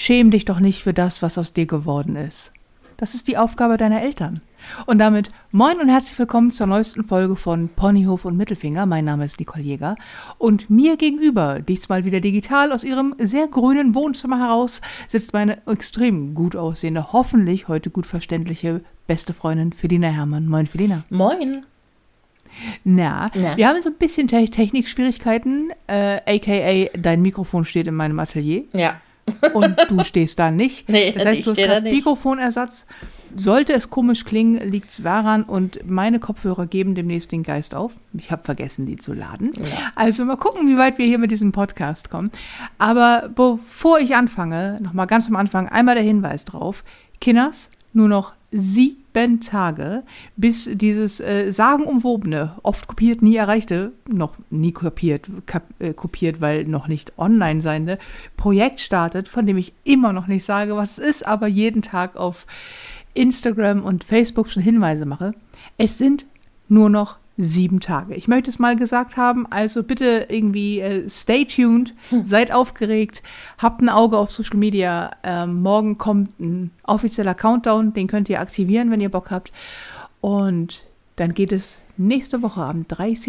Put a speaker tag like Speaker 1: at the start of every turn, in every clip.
Speaker 1: schäm dich doch nicht für das, was aus dir geworden ist. Das ist die Aufgabe deiner Eltern. Und damit moin und herzlich willkommen zur neuesten Folge von Ponyhof und Mittelfinger. Mein Name ist Nicole Jäger und mir gegenüber, diesmal wieder digital aus ihrem sehr grünen Wohnzimmer heraus, sitzt meine extrem gut aussehende, hoffentlich heute gut verständliche beste Freundin Felina Herrmann. Moin Felina.
Speaker 2: Moin.
Speaker 1: Na, wir haben so ein bisschen Technikschwierigkeiten, aka dein Mikrofon steht in meinem Atelier.
Speaker 2: Ja.
Speaker 1: Und du stehst da nicht.
Speaker 2: Nee,
Speaker 1: das heißt, du hast gerade Mikrofonersatz. Sollte es komisch klingen, liegt es daran und meine Kopfhörer geben demnächst den Geist auf. Ich habe vergessen, die zu laden. Ja. Also mal gucken, wie weit wir hier mit diesem Podcast kommen. Aber bevor ich anfange, nochmal ganz am Anfang einmal der Hinweis drauf. Kinders, nur noch 7 Tage, bis dieses sagenumwobene, oft kopiert, nie erreichte, noch nie kopiert, weil noch nicht online seiende Projekt startet, von dem ich immer noch nicht sage, was es ist, aber jeden Tag auf Instagram und Facebook schon Hinweise mache. Es sind nur noch 7 Tage. Ich möchte es mal gesagt haben, also bitte irgendwie stay tuned, seid aufgeregt, habt ein Auge auf Social Media. Morgen kommt ein offizieller Countdown, den könnt ihr aktivieren, wenn ihr Bock habt. Und dann geht es nächste Woche am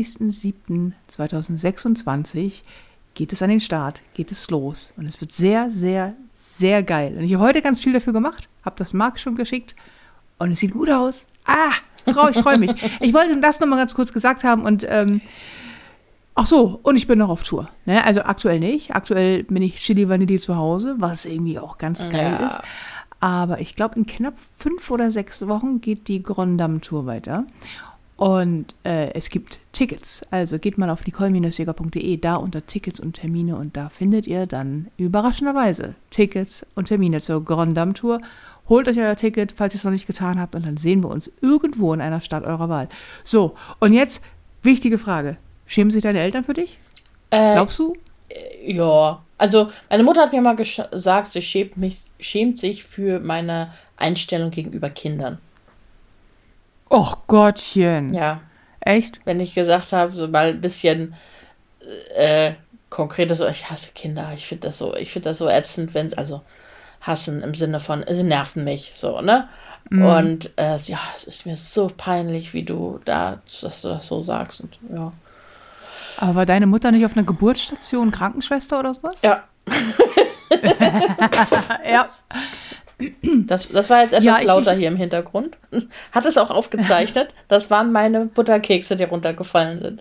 Speaker 1: 30.07.2026 geht es an den Start, geht es los. Und es wird sehr, sehr, sehr geil. Und ich habe heute ganz viel dafür gemacht, habe das Marc schon geschickt und es sieht gut aus. Ich freue mich. Ich wollte das nochmal ganz kurz gesagt haben und ach so, und ich bin noch auf Tour. Ne? Also aktuell nicht. Aktuell bin ich Chili Vanilli zu Hause, was irgendwie auch ganz geil ist. Aber ich glaube, in knapp 5 oder 6 Wochen geht die Grondam-Tour weiter. Und es gibt Tickets. Also geht mal auf nicole-jäger.de, da unter Tickets und Termine und da findet ihr dann überraschenderweise Tickets und Termine zur Grondam-Tour. Holt euch euer Ticket, falls ihr es noch nicht getan habt und dann sehen wir uns irgendwo in einer Stadt eurer Wahl. So, und jetzt wichtige Frage. Schämen sich deine Eltern für dich? Glaubst du?
Speaker 2: Ja, also meine Mutter hat mir mal gesagt, sie schämt sich für meine Einstellung gegenüber Kindern.
Speaker 1: Och Gottchen.
Speaker 2: Ja.
Speaker 1: Echt?
Speaker 2: Wenn ich gesagt habe, so mal ein bisschen konkretes, ich hasse Kinder, ich finde das so ätzend, also hassen im Sinne von, sie nerven mich, so, ne? Mm. Und ja, es ist mir so peinlich, dass du das so sagst. Und, ja.
Speaker 1: Aber war deine Mutter nicht auf einer Geburtsstation Krankenschwester oder sowas?
Speaker 2: Ja.
Speaker 1: Ja.
Speaker 2: Das war jetzt etwas lauter hier im Hintergrund. Hat es auch aufgezeichnet. Das waren meine Butterkekse, die runtergefallen sind.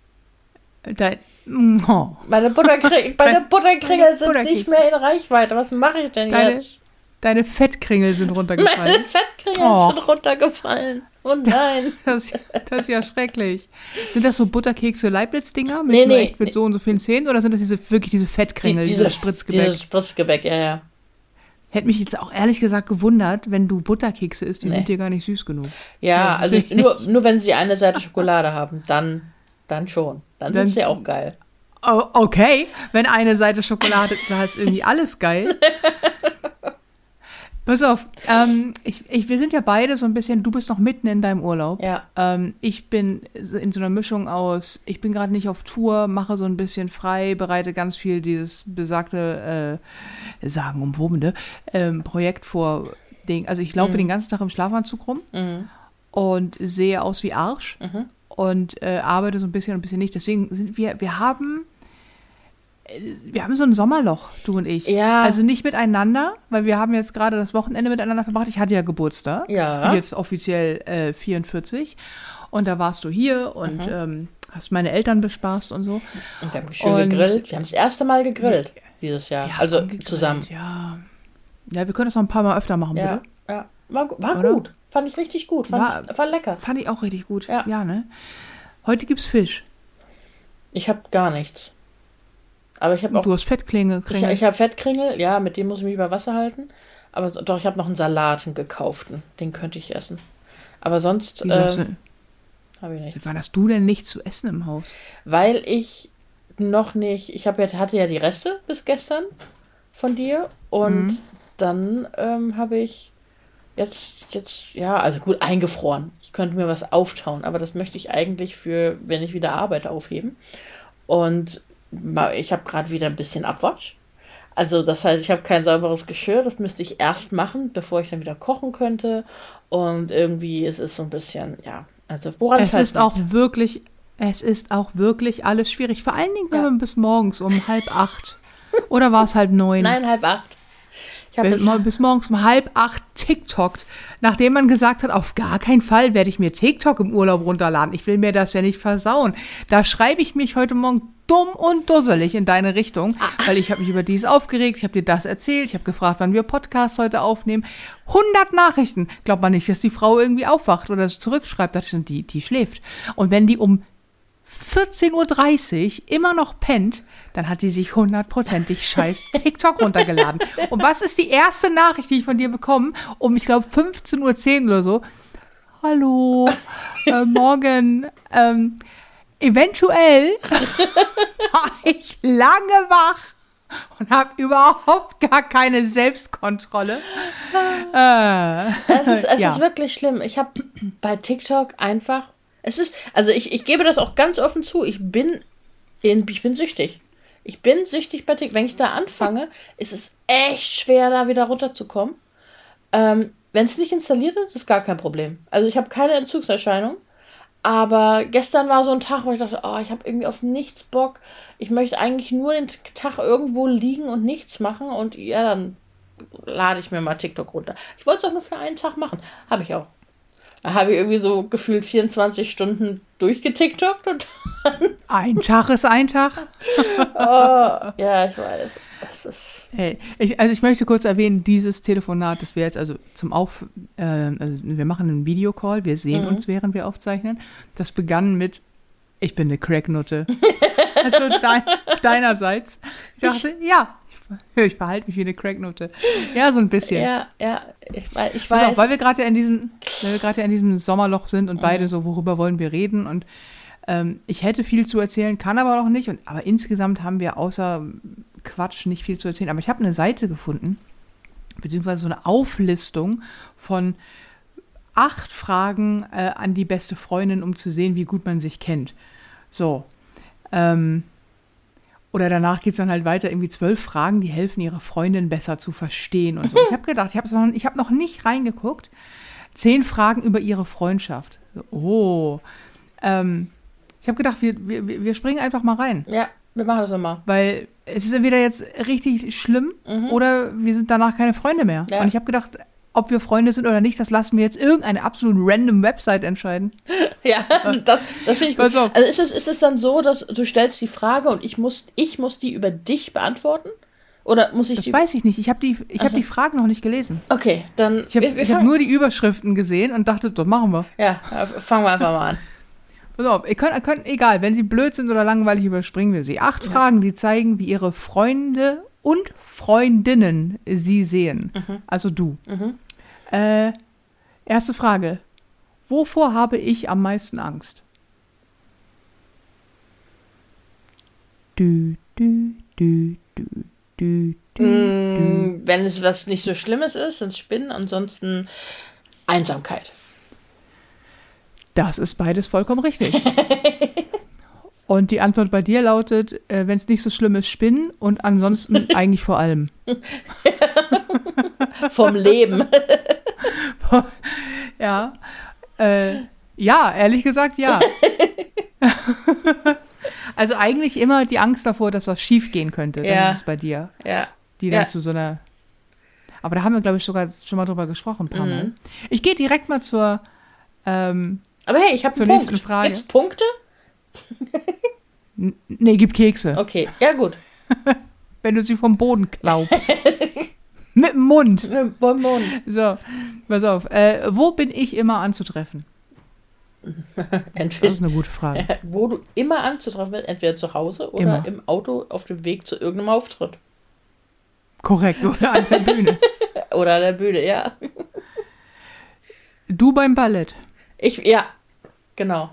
Speaker 2: Meine Butterkringel sind nicht mehr in Reichweite. Was mache ich denn jetzt?
Speaker 1: Deine Fettkringel sind runtergefallen.
Speaker 2: Meine Fettkringel sind runtergefallen. Oh nein.
Speaker 1: Das ist ja schrecklich. Sind das so Butterkekse Leibniz-Dinger mit so und so vielen Zähnen? Oder sind das wirklich diese Fettkringel, dieses Spritzgebäck?
Speaker 2: Dieses Spritzgebäck, ja.
Speaker 1: Hätte mich jetzt auch ehrlich gesagt gewundert, wenn du Butterkekse isst, die sind dir gar nicht süß genug.
Speaker 2: Ja, also nur wenn sie eine Seite Schokolade haben, dann schon. Dann sind sie auch geil.
Speaker 1: Oh, okay, wenn eine Seite Schokolade ist, da ist irgendwie alles geil. Pass auf, wir sind ja beide so ein bisschen, du bist noch mitten in deinem Urlaub.
Speaker 2: Ja.
Speaker 1: Ich bin in so einer Mischung aus, ich bin gerade nicht auf Tour, mache so ein bisschen frei, bereite ganz viel dieses besagte, sagenumwobene Projekt vor. Also ich laufe den ganzen Tag im Schlafanzug rum und sehe aus wie Arsch und arbeite so ein bisschen nicht. Deswegen sind wir haben so ein Sommerloch, du und ich.
Speaker 2: Ja.
Speaker 1: Also nicht miteinander, weil wir haben jetzt gerade das Wochenende miteinander verbracht. Ich hatte ja Geburtstag.
Speaker 2: Ja.
Speaker 1: Jetzt offiziell 44. Und da warst du hier und hast meine Eltern bespaßt und so.
Speaker 2: Und wir haben schön gegrillt. Wir haben das erste Mal gegrillt dieses Jahr. Also zusammen.
Speaker 1: Ja, wir können das noch ein paar Mal öfter machen, bitte.
Speaker 2: Ja. War gut. Fand ich richtig gut. War lecker.
Speaker 1: Fand ich auch richtig gut.
Speaker 2: Ja,
Speaker 1: ne? Heute gibt's Fisch.
Speaker 2: Ich habe gar nichts. Aber ich habe auch.
Speaker 1: Du hast Fettkringel.
Speaker 2: Ich habe Fettkringel, ja, mit dem muss ich mich über Wasser halten. Aber doch, ich habe noch einen Salat, einen gekauften. Den könnte ich essen. Aber sonst habe ich nichts.
Speaker 1: Wann hast du denn nichts zu essen im Haus?
Speaker 2: Weil ich noch nicht. Hatte ja die Reste bis gestern von dir. Und dann habe ich jetzt, ja, also gut, eingefroren. Ich könnte mir was auftauen, aber das möchte ich eigentlich für, wenn ich wieder arbeite, aufheben. Und ich habe gerade wieder ein bisschen Abwasch. Also das heißt, ich habe kein sauberes Geschirr. Das müsste ich erst machen, bevor ich dann wieder kochen könnte. Und irgendwie ist es so ein bisschen, ja, also woran
Speaker 1: es ist auch wirklich, es ist auch wirklich alles schwierig. Vor allen Dingen, wenn man bis morgens um 7:30 oder war es 7:30?
Speaker 2: Nein, 7:30. Ich habe
Speaker 1: bis morgens um 7:30 TikTokt, nachdem man gesagt hat, auf gar keinen Fall werde ich mir TikTok im Urlaub runterladen. Ich will mir das ja nicht versauen. Da schreibe ich mich heute Morgen dumm und dusselig in deine Richtung, weil ich habe mich über dies aufgeregt, ich habe dir das erzählt, ich habe gefragt, wann wir Podcast heute aufnehmen. 100 Nachrichten. Glaubt man nicht, dass die Frau irgendwie aufwacht oder zurückschreibt, die schläft. Und wenn die um 14:30 Uhr immer noch pennt, dann hat sie sich 100%ig scheiß TikTok runtergeladen. Und was ist die erste Nachricht, die ich von dir bekomme? Um, ich glaube, 15:10 Uhr oder so. Hallo, morgen. Eventuell war ich lange wach und habe überhaupt gar keine Selbstkontrolle.
Speaker 2: Es ist wirklich schlimm. Ich habe bei TikTok einfach, also ich gebe das auch ganz offen zu, ich bin süchtig. Ich bin süchtig bei TikTok. Wenn ich da anfange, ist es echt schwer, da wieder runterzukommen. Wenn es nicht installiert ist, ist gar kein Problem. Also ich habe keine Entzugserscheinung. Aber gestern war so ein Tag, wo ich dachte, ich habe irgendwie auf nichts Bock. Ich möchte eigentlich nur den Tag irgendwo liegen und nichts machen. Und ja, dann lade ich mir mal TikTok runter. Ich wollte es auch nur für einen Tag machen. Habe ich auch. Da habe ich irgendwie so gefühlt 24 Stunden durchgetiktokt und dann...
Speaker 1: Ein Tag ist ein Tag.
Speaker 2: Ja, ich weiß. Das ist...
Speaker 1: Hey, ich möchte kurz erwähnen, dieses Telefonat, das wir jetzt also also wir machen einen Videocall, wir sehen uns, während wir aufzeichnen. Das begann mit, ich bin eine Cracknutte. Also deinerseits. Ich dachte, ja, ich verhalte mich wie eine Cracknutte. Ja, so ein bisschen.
Speaker 2: Ja, ich weiß.
Speaker 1: Auch, weil wir gerade ja in diesem Sommerloch sind und beide so, worüber wollen wir reden? Und ich hätte viel zu erzählen, kann aber noch nicht. Aber insgesamt haben wir außer Quatsch nicht viel zu erzählen. Aber ich habe eine Seite gefunden, beziehungsweise so eine Auflistung von 8 Fragen an die beste Freundin, um zu sehen, wie gut man sich kennt. So. Oder danach geht es dann halt weiter, irgendwie 12 Fragen, die helfen, ihre Freundin besser zu verstehen und so. Ich habe gedacht, ich habe noch nicht reingeguckt. 10 Fragen über ihre Freundschaft. Ich habe gedacht, wir springen einfach mal rein.
Speaker 2: Ja, wir machen das mal.
Speaker 1: Weil es ist entweder jetzt richtig schlimm oder wir sind danach keine Freunde mehr. Ja. Und ich habe gedacht, ob wir Freunde sind oder nicht, das lassen wir jetzt irgendeine absolut random Website entscheiden.
Speaker 2: Ja, das finde ich gut. Also ist es dann so, dass du stellst die Frage und ich muss die über dich beantworten? Oder muss ich
Speaker 1: das weiß ich nicht. Ich habe die Fragen noch nicht gelesen.
Speaker 2: Okay, dann...
Speaker 1: Ich habe nur die Überschriften gesehen und dachte, das machen wir.
Speaker 2: Ja, fangen wir einfach mal an.
Speaker 1: Pass auf, ihr könnt, egal, wenn sie blöd sind oder langweilig, überspringen wir sie. 8 Fragen, die zeigen, wie ihre Freunde und Freundinnen sie sehen. Also du. Erste Frage. Wovor habe ich am meisten Angst?
Speaker 2: Wenn es was nicht so Schlimmes ist, sind es Spinnen, ansonsten Einsamkeit.
Speaker 1: Das ist beides vollkommen richtig. Und die Antwort bei dir lautet, wenn es nicht so schlimm ist, Spinnen und ansonsten eigentlich vor allem.
Speaker 2: Vom Leben.
Speaker 1: Ja. Ja, ehrlich gesagt, ja. Also eigentlich immer die Angst davor, dass was schief gehen könnte. Das ist es bei dir.
Speaker 2: Ja.
Speaker 1: Die dann zu so einer... Aber da haben wir, glaube ich, sogar schon mal drüber gesprochen, ein paar Mal. Ich gehe direkt mal zur
Speaker 2: aber hey, ich habe einen
Speaker 1: nächsten
Speaker 2: Punkt.
Speaker 1: Frage.
Speaker 2: Gibt's Punkte?
Speaker 1: Nee, gibt Kekse.
Speaker 2: Okay, ja gut.
Speaker 1: Wenn du sie vom Boden klaubst. Mit dem Mund.
Speaker 2: Mit dem Mund.
Speaker 1: So, pass auf. Wo bin ich immer anzutreffen? Das ist eine gute Frage.
Speaker 2: Wo du immer anzutreffen bist, entweder zu Hause oder im Auto auf dem Weg zu irgendeinem Auftritt.
Speaker 1: Korrekt, oder an der Bühne.
Speaker 2: Oder an der Bühne, ja.
Speaker 1: Du beim Ballett.
Speaker 2: Ja, genau.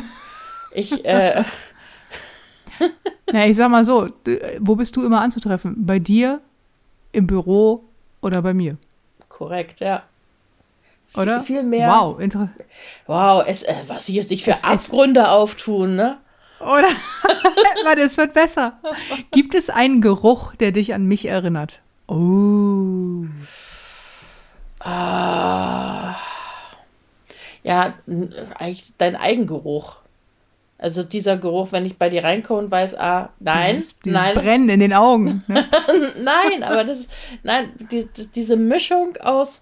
Speaker 1: Na, ich sag mal so, wo bist du immer anzutreffen? Bei dir, im Büro oder bei mir?
Speaker 2: Korrekt, ja.
Speaker 1: Oder?
Speaker 2: Viel mehr.
Speaker 1: Wow, interessant.
Speaker 2: Wow, was hier sich für Abgründe auftun, ne?
Speaker 1: Oder, warte, es wird besser. Gibt es einen Geruch, der dich an mich erinnert? Oh.
Speaker 2: Ja, eigentlich dein Eigengeruch. Also dieser Geruch, wenn ich bei dir reinkomme und weiß, nein,
Speaker 1: Dieses
Speaker 2: nein.
Speaker 1: Brennen in den Augen. Ne?
Speaker 2: Nein, aber diese Mischung aus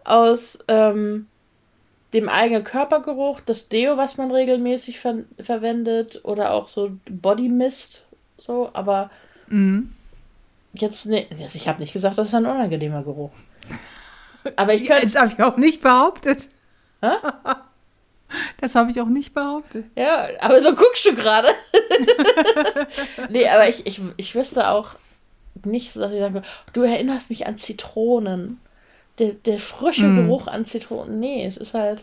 Speaker 2: dem eigenen Körpergeruch, das Deo, was man regelmäßig verwendet oder auch so Body Mist, so, aber jetzt, ne, ich habe nicht gesagt, das ist ein unangenehmer Geruch. Aber ich könnte...
Speaker 1: Das habe ich auch nicht behauptet.
Speaker 2: Hä?
Speaker 1: Das habe ich auch nicht behauptet.
Speaker 2: Ja, aber so guckst du gerade. Nee, aber ich wüsste auch nicht, dass ich sage, du erinnerst mich an Zitronen. Der frische Geruch an Zitronen. Nee, es ist halt...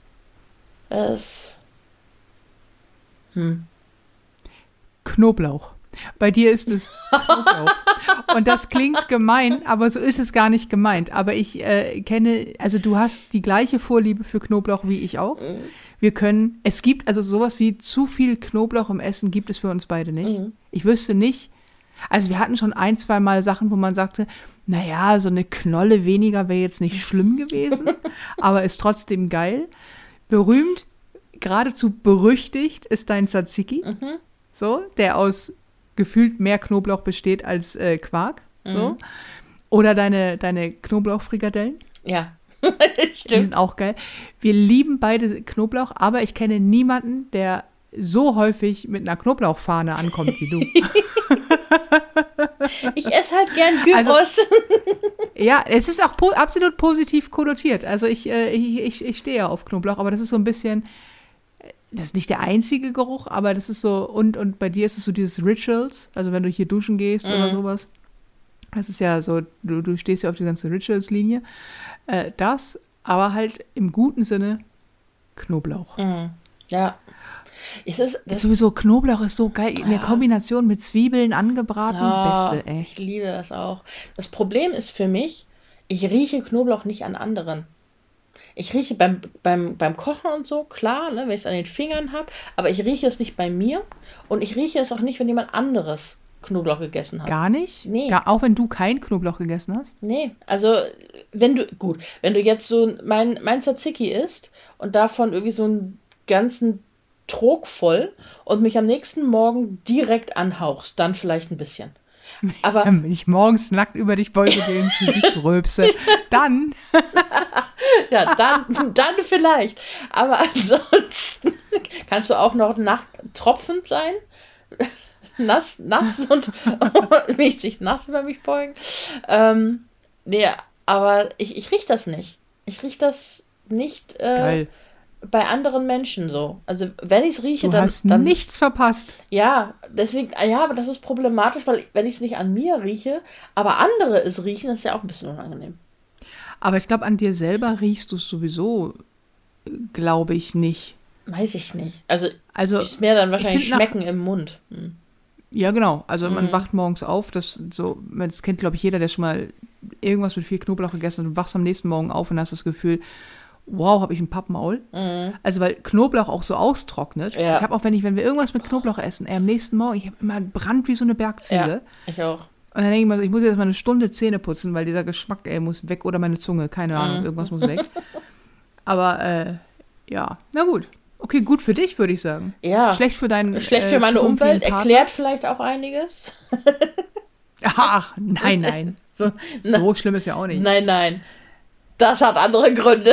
Speaker 1: Knoblauch. Bei dir ist es Knoblauch. Und das klingt gemein, aber so ist es gar nicht gemeint. Aber ich kenne, also du hast die gleiche Vorliebe für Knoblauch wie ich auch. Es gibt also sowas wie zu viel Knoblauch im Essen gibt es für uns beide nicht. Ich wüsste nicht, also wir hatten schon 1-2 Mal Sachen, wo man sagte, naja, so eine Knolle weniger wäre jetzt nicht schlimm gewesen, aber ist trotzdem geil. Berühmt, geradezu berüchtigt ist dein Tzatziki, so, der aus gefühlt mehr Knoblauch besteht als Quark. So. Oder deine Knoblauchfrikadellen.
Speaker 2: Ja,
Speaker 1: die sind auch geil. Wir lieben beide Knoblauch, aber ich kenne niemanden, der so häufig mit einer Knoblauchfahne ankommt wie du.
Speaker 2: Ich esse halt gern Gyros.
Speaker 1: Also, ja, es ist auch absolut positiv konnotiert. Also ich stehe ja auf Knoblauch, aber das ist so ein bisschen, das ist nicht der einzige Geruch, aber das ist so, und bei dir ist es so dieses Rituals, also wenn du hier duschen gehst oder sowas. Das ist ja so, du stehst ja auf die ganze Rituals-Linie. Das, aber halt im guten Sinne Knoblauch.
Speaker 2: Ja.
Speaker 1: Sowieso, Knoblauch ist so geil. In der Kombination mit Zwiebeln angebraten, beste, echt.
Speaker 2: Ich liebe das auch. Das Problem ist für mich, ich rieche Knoblauch nicht an anderen. Ich rieche beim Kochen und so, klar, ne, wenn ich es an den Fingern habe, aber ich rieche es nicht bei mir und ich rieche es auch nicht, wenn jemand anderes Knoblauch gegessen hat.
Speaker 1: Gar nicht?
Speaker 2: Nee.
Speaker 1: Auch wenn du kein Knoblauch gegessen hast?
Speaker 2: Nee, also wenn du jetzt so mein Tzatziki isst und davon irgendwie so einen ganzen Trog voll und mich am nächsten Morgen direkt anhauchst, dann vielleicht ein bisschen. Aber
Speaker 1: wenn ich morgens nackt über dich beuge, dir ins Gesicht rülpse, dann...
Speaker 2: Ja, dann vielleicht. Aber ansonsten kannst du auch noch tropfend sein. Nass und richtig nass über mich beugen. Nee, aber ich rieche das nicht. Ich rieche das nicht bei anderen Menschen so. Also wenn ich es rieche,
Speaker 1: dann... Du hast nichts verpasst.
Speaker 2: Ja, deswegen, aber das ist problematisch, weil wenn ich es nicht an mir rieche, aber andere es riechen, ist ja auch ein bisschen unangenehm.
Speaker 1: Aber ich glaube, an dir selber riechst du es sowieso, glaube ich, nicht.
Speaker 2: Weiß ich nicht. Also ist mir dann wahrscheinlich schmecken im Mund.
Speaker 1: Ja, genau. Also man wacht morgens auf, das kennt, glaube ich, jeder, der schon mal irgendwas mit viel Knoblauch gegessen hat. Du wachst am nächsten Morgen auf und hast das Gefühl, wow, habe ich ein Pappmaul. Also weil Knoblauch auch so austrocknet. Ja. Ich habe auch, wenn wir irgendwas mit Knoblauch essen, am nächsten Morgen, ich habe immer Brand wie so eine Bergziege. Ja,
Speaker 2: ich auch.
Speaker 1: Und dann denke ich mir so, ich muss jetzt mal eine Stunde Zähne putzen, weil dieser Geschmack, muss weg, oder meine Zunge, keine Ahnung, irgendwas muss weg. Aber, ja, na gut. Okay, gut für dich, würde ich sagen.
Speaker 2: Ja.
Speaker 1: Schlecht für
Speaker 2: meine Umwelt, erklärt vielleicht auch einiges.
Speaker 1: Ach, nein. So schlimm ist ja auch nicht.
Speaker 2: Nein. Das hat andere Gründe.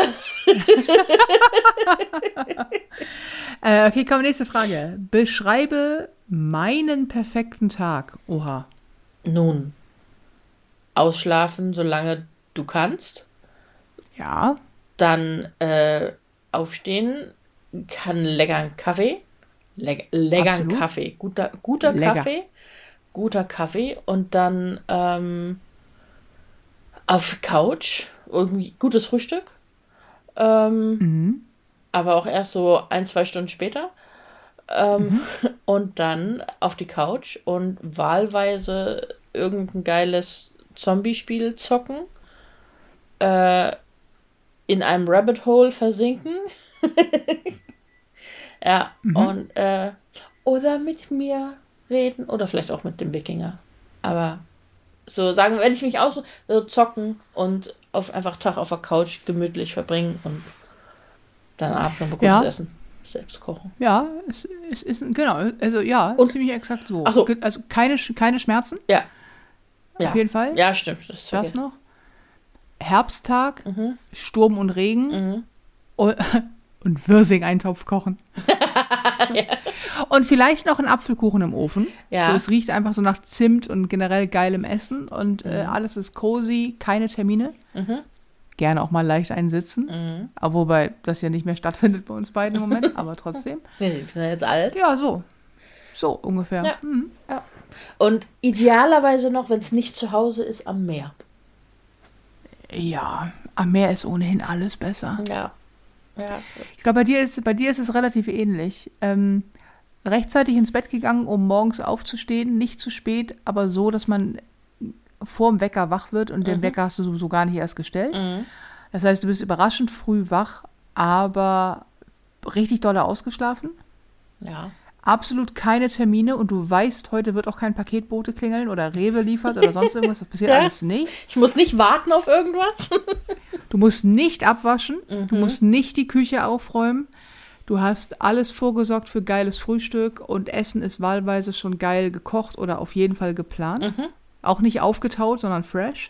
Speaker 1: Okay, komm, nächste Frage. Beschreibe meinen perfekten Tag. Oha.
Speaker 2: Nun, ausschlafen, solange du kannst.
Speaker 1: Ja.
Speaker 2: Dann aufstehen, kann leckeren Kaffee. Leckeren Kaffee. Guter Kaffee. Guter Kaffee. Und dann auf Couch. Irgendwie gutes Frühstück. Aber auch erst so 1-2 Stunden später. Und dann auf die Couch und wahlweise irgendein geiles Zombie-Spiel zocken, in einem Rabbit Hole versinken. Ja, oder mit mir reden oder vielleicht auch mit dem Wikinger. Aber so sagen, wenn ich mich auch so zocken und einfach Tag auf der Couch gemütlich verbringen und dann abends noch mal gutes Essen. Selbst kochen.
Speaker 1: Ja, es ist, genau, also ja,
Speaker 2: und,
Speaker 1: ziemlich exakt so.
Speaker 2: So.
Speaker 1: Also keine Schmerzen.
Speaker 2: Ja.
Speaker 1: Auf jeden Fall.
Speaker 2: Ja, stimmt.
Speaker 1: Das noch. Herbsttag, Sturm und Regen und Wirsing-Eintopf kochen. Ja. Und vielleicht noch einen Apfelkuchen im Ofen.
Speaker 2: Ja.
Speaker 1: So, es riecht einfach so nach Zimt und generell geilem Essen und alles ist cozy, keine Termine. Gerne auch mal leicht einsitzen. Aber wobei das ja nicht mehr stattfindet bei uns beiden im Moment, aber trotzdem.
Speaker 2: Nee, wir sind ja jetzt alt.
Speaker 1: Ja, so. So ungefähr.
Speaker 2: Ja. Ja. Und idealerweise noch, wenn es nicht zu Hause ist, am Meer.
Speaker 1: Ja, am Meer ist ohnehin alles besser.
Speaker 2: Ja.
Speaker 1: Ich glaube, bei dir ist es relativ ähnlich. Rechtzeitig ins Bett gegangen, um morgens aufzustehen, nicht zu spät, aber so, dass man vorm Wecker wach wird und den Wecker hast du sowieso gar nicht erst gestellt. Das heißt, du bist überraschend früh wach, aber richtig doll ausgeschlafen.
Speaker 2: Ja.
Speaker 1: Absolut keine Termine und du weißt, heute wird auch kein Paketbote klingeln oder Rewe liefert oder sonst irgendwas. Das passiert alles nicht.
Speaker 2: Ich muss nicht warten auf irgendwas.
Speaker 1: Du musst nicht abwaschen, du musst nicht die Küche aufräumen. Du hast alles vorgesorgt für geiles Frühstück und Essen ist wahlweise schon geil gekocht oder auf jeden Fall geplant. Auch nicht aufgetaut, sondern fresh.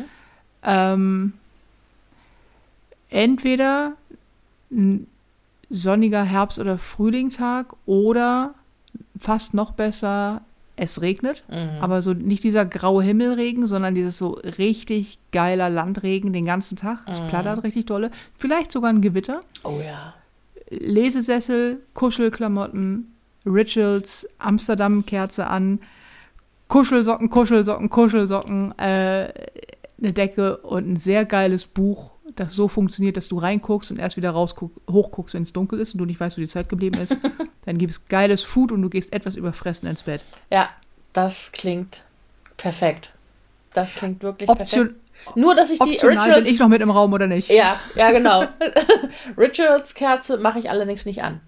Speaker 1: Entweder ein sonniger Herbst- oder Frühlingstag oder fast noch besser, es regnet. Aber so nicht dieser graue Himmelregen, sondern dieses so richtig geiler Landregen den ganzen Tag. Es plattert richtig dolle. Vielleicht sogar ein Gewitter.
Speaker 2: Oh ja.
Speaker 1: Lesesessel, Kuschelklamotten, Rituals, Amsterdam-Kerze an, Kuschelsocken, eine Decke und ein sehr geiles Buch, das so funktioniert, dass du reinguckst und erst wieder hochguckst, wenn es dunkel ist und du nicht weißt, wo die Zeit geblieben ist. Dann gibt es geiles Food und du gehst etwas überfressen ins Bett.
Speaker 2: Ja, das klingt perfekt. Das klingt wirklich perfekt. Nur, dass ich die Rituals...
Speaker 1: bin ich noch mit im Raum oder nicht?
Speaker 2: Ja, genau. Rituals-Kerze mache ich allerdings nicht an.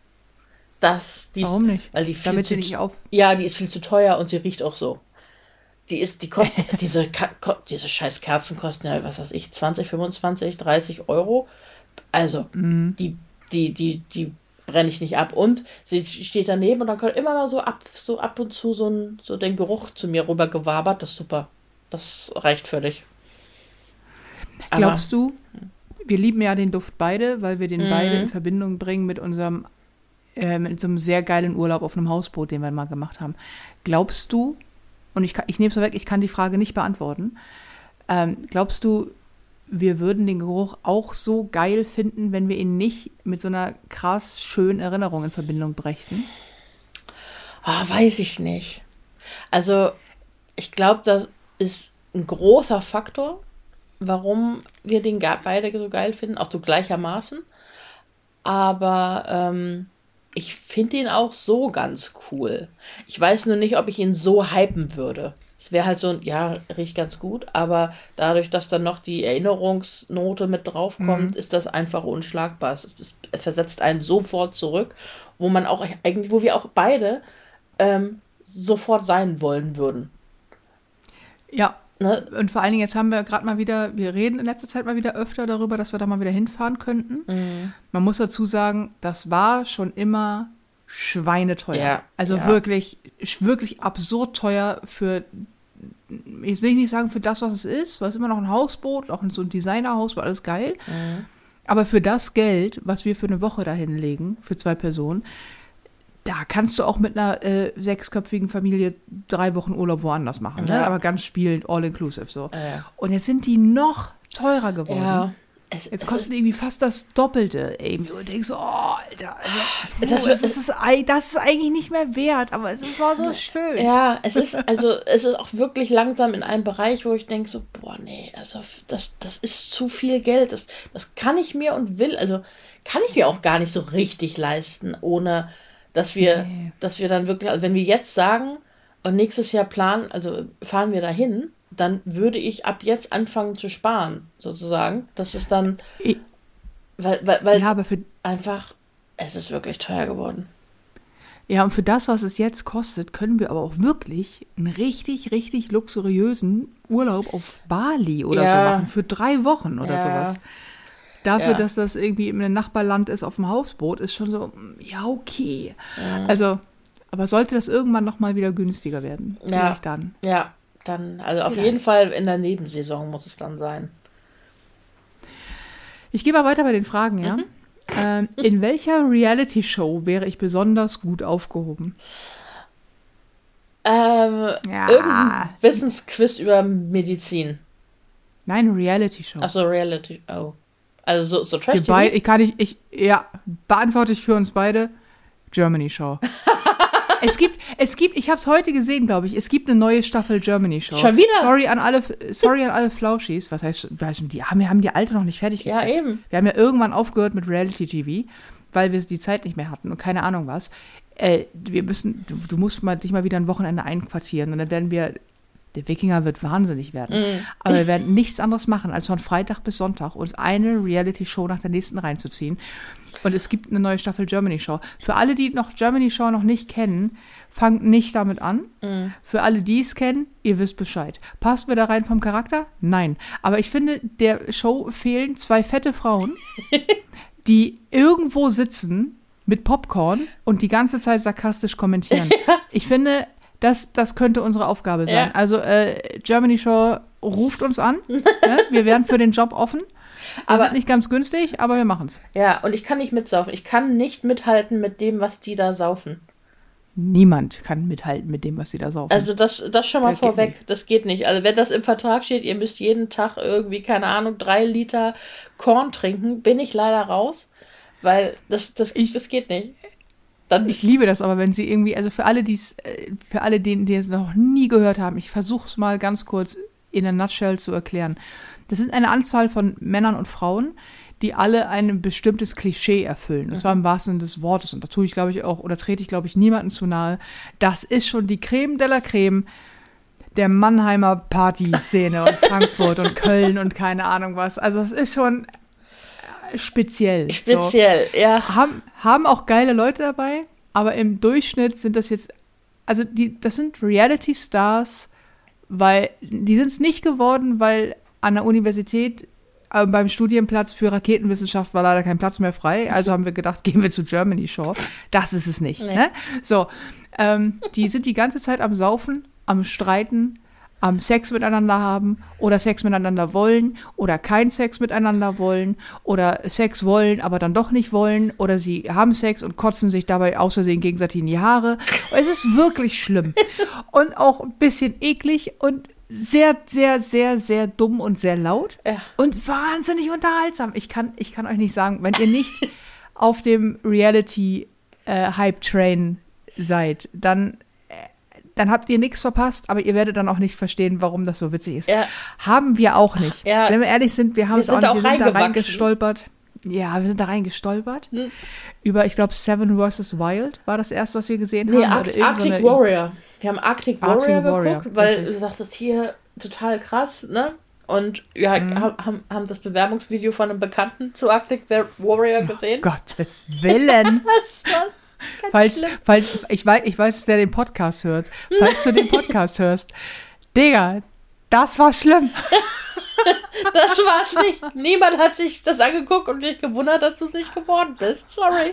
Speaker 1: Warum nicht?
Speaker 2: Weil
Speaker 1: damit sie nicht auf...
Speaker 2: Ja, die ist viel zu teuer und sie riecht auch so. Die kostet, diese scheiß Kerzen kosten ja, was weiß ich, 20, 25, 30 Euro. Also, die brenne ich nicht ab. Und sie steht daneben und dann kommt immer mal so ab und zu so den Geruch zu mir rüber gewabert. Das ist super. Das reicht völlig.
Speaker 1: Glaubst du, wir lieben ja den Duft beide, weil wir den beide in Verbindung bringen mit unserem mit so einem sehr geilen Urlaub auf einem Hausboot, den wir mal gemacht haben. Glaubst du, und ich nehme es weg, ich kann die Frage nicht beantworten, glaubst du, wir würden den Geruch auch so geil finden, wenn wir ihn nicht mit so einer krass schönen Erinnerung in Verbindung brächten?
Speaker 2: Weiß ich nicht. Also, ich glaube, das ist ein großer Faktor, warum wir den beide so geil finden, auch so gleichermaßen. Aber ich finde ihn auch so ganz cool. Ich weiß nur nicht, ob ich ihn so hypen würde. Es wäre halt so ein, ja, riecht ganz gut, aber dadurch, dass dann noch die Erinnerungsnote mit draufkommt, ist das einfach unschlagbar. Es versetzt einen sofort zurück, wo wir auch beide sofort sein wollen würden.
Speaker 1: Ja, ne? Und vor allen Dingen, jetzt haben wir gerade mal wieder, wir reden in letzter Zeit mal wieder öfter darüber, dass wir da mal wieder hinfahren könnten. Man muss dazu sagen, das war schon immer schweineteuer. Ja, also wirklich, wirklich absurd teuer für, jetzt will ich nicht sagen für das, was es ist, weil es immer noch ein Hausboot, auch so ein Designerhausboot, alles geil. Aber für das Geld, was wir für eine Woche da hinlegen, für 2 Personen, da kannst du auch mit einer 6-köpfigen Familie 3 Wochen Urlaub woanders machen. Ne? Aber ganz spielend, all inclusive so. Und jetzt sind die noch teurer geworden. Ja. Jetzt kosten irgendwie fast das Doppelte. Ey, und du denkst so, oh, Alter, also, das ist eigentlich nicht mehr wert, aber es war so schön.
Speaker 2: Ja, es ist auch wirklich langsam in einem Bereich, wo ich denke so, boah, nee, also das ist zu viel Geld. Das kann ich mir kann ich mir auch gar nicht so richtig leisten, ohne dass wir dann wirklich, also wenn wir jetzt sagen und nächstes Jahr planen, also fahren wir dahin, dann würde ich ab jetzt anfangen zu sparen, sozusagen. Das ist dann, weil es ist wirklich teuer geworden.
Speaker 1: Ja, und für das, was es jetzt kostet, können wir aber auch wirklich einen richtig, richtig luxuriösen Urlaub auf Bali oder so machen, für 3 Wochen oder sowas. Dafür, dass das irgendwie in einem Nachbarland ist auf dem Hausboot, ist schon so, ja, okay. Ja. Also, aber sollte das irgendwann nochmal wieder günstiger werden? Vielleicht dann.
Speaker 2: Ja, dann, also auf jeden Fall in der Nebensaison muss es dann sein.
Speaker 1: Ich gehe mal weiter bei den Fragen, ja? In welcher Reality-Show wäre ich besonders gut aufgehoben?
Speaker 2: Irgendein Wissensquiz über Medizin.
Speaker 1: Nein, Reality-Show.
Speaker 2: Achso, Reality, oh. Also so Trash-TV?
Speaker 1: Beantworte ich für uns beide. Germany Show. Es gibt, ich habe es heute gesehen, glaube ich, es gibt eine neue Staffel Germany Show.
Speaker 2: Schon wieder?
Speaker 1: Sorry an alle Flauschis. Wir haben die alte noch nicht fertig
Speaker 2: gekriegt. Ja, eben.
Speaker 1: Wir haben ja irgendwann aufgehört mit Reality TV, weil wir die Zeit nicht mehr hatten und keine Ahnung was. Du musst dich mal wieder ein Wochenende einquartieren und dann werden wir, der Wikinger wird wahnsinnig werden. Aber wir werden nichts anderes machen, als von Freitag bis Sonntag uns eine Reality-Show nach der nächsten reinzuziehen. Und es gibt eine neue Staffel Germany Show. Für alle, die noch Germany Show noch nicht kennen, fangt nicht damit an. Für alle, die es kennen, ihr wisst Bescheid. Passt mir da rein vom Charakter? Nein. Aber ich finde, der Show fehlen 2 fette Frauen, die irgendwo sitzen mit Popcorn und die ganze Zeit sarkastisch kommentieren. Ich finde, das könnte unsere Aufgabe sein. Ja. Also Germany Show ruft uns an. Wir wären für den Job offen. Wir sind nicht ganz günstig, aber wir machen es.
Speaker 2: Ja, und ich kann nicht mitsaufen. Ich kann nicht mithalten mit dem, was die da saufen.
Speaker 1: Niemand kann mithalten mit dem, was die da saufen.
Speaker 2: Also das schon mal vorweg. Das geht nicht. Also wenn das im Vertrag steht, ihr müsst jeden Tag irgendwie, keine Ahnung, 3 Liter Korn trinken, bin ich leider raus. Weil das geht nicht.
Speaker 1: Ich liebe das aber, wenn sie irgendwie, also für alle, die es noch nie gehört haben, ich versuche es mal ganz kurz in a nutshell zu erklären. Das sind eine Anzahl von Männern und Frauen, die alle ein bestimmtes Klischee erfüllen. Und zwar im wahrsten Sinne des Wortes. Und da tue ich, glaube ich, auch, oder trete ich, glaube ich, niemandem zu nahe. Das ist schon die Creme de la Creme der Mannheimer Partyszene und Frankfurt und Köln und keine Ahnung was. Also das ist schon speziell.
Speaker 2: Speziell, so. Ja.
Speaker 1: Haben auch geile Leute dabei, aber im Durchschnitt sind das jetzt, also das sind Reality-Stars, weil die sind es nicht geworden, weil an der Universität beim Studienplatz für Raketenwissenschaft war leider kein Platz mehr frei. Also haben wir gedacht, gehen wir zu Germany Show. Das ist es nicht. Nee. Ne? So, die sind die ganze Zeit am Saufen, am Streiten, am Sex miteinander haben oder Sex miteinander wollen oder kein Sex miteinander wollen oder Sex wollen, aber dann doch nicht wollen oder sie haben Sex und kotzen sich dabei aus Versehen gegenseitig in die Haare. Es ist wirklich schlimm und auch ein bisschen eklig und sehr, sehr, sehr, sehr dumm und sehr laut und wahnsinnig unterhaltsam. Ich kann euch nicht sagen, wenn ihr nicht auf dem Reality-Hype-Train seid, dann habt ihr nichts verpasst, aber ihr werdet dann auch nicht verstehen, warum das so witzig ist. Ja. Haben wir auch nicht. Ja. Wenn wir ehrlich sind, wir sind da reingestolpert. Ja, wir sind da reingestolpert. Über, ich glaube, Seven vs. Wild war das erste, was wir gesehen haben.
Speaker 2: Arctic Warrior. Wir haben Arctic Warrior geguckt, weil richtig. Du sagst, das hier total krass, ne? Und wir haben das Bewerbungsvideo von einem Bekannten zu Arctic Warrior gesehen.
Speaker 1: Gottes Willen. Das war falls ich weiß, dass der den Podcast hört. Falls du den Podcast hörst, Digga, das war schlimm.
Speaker 2: Das war's nicht. Niemand hat sich das angeguckt und dich gewundert, dass du es nicht geworden bist. Sorry.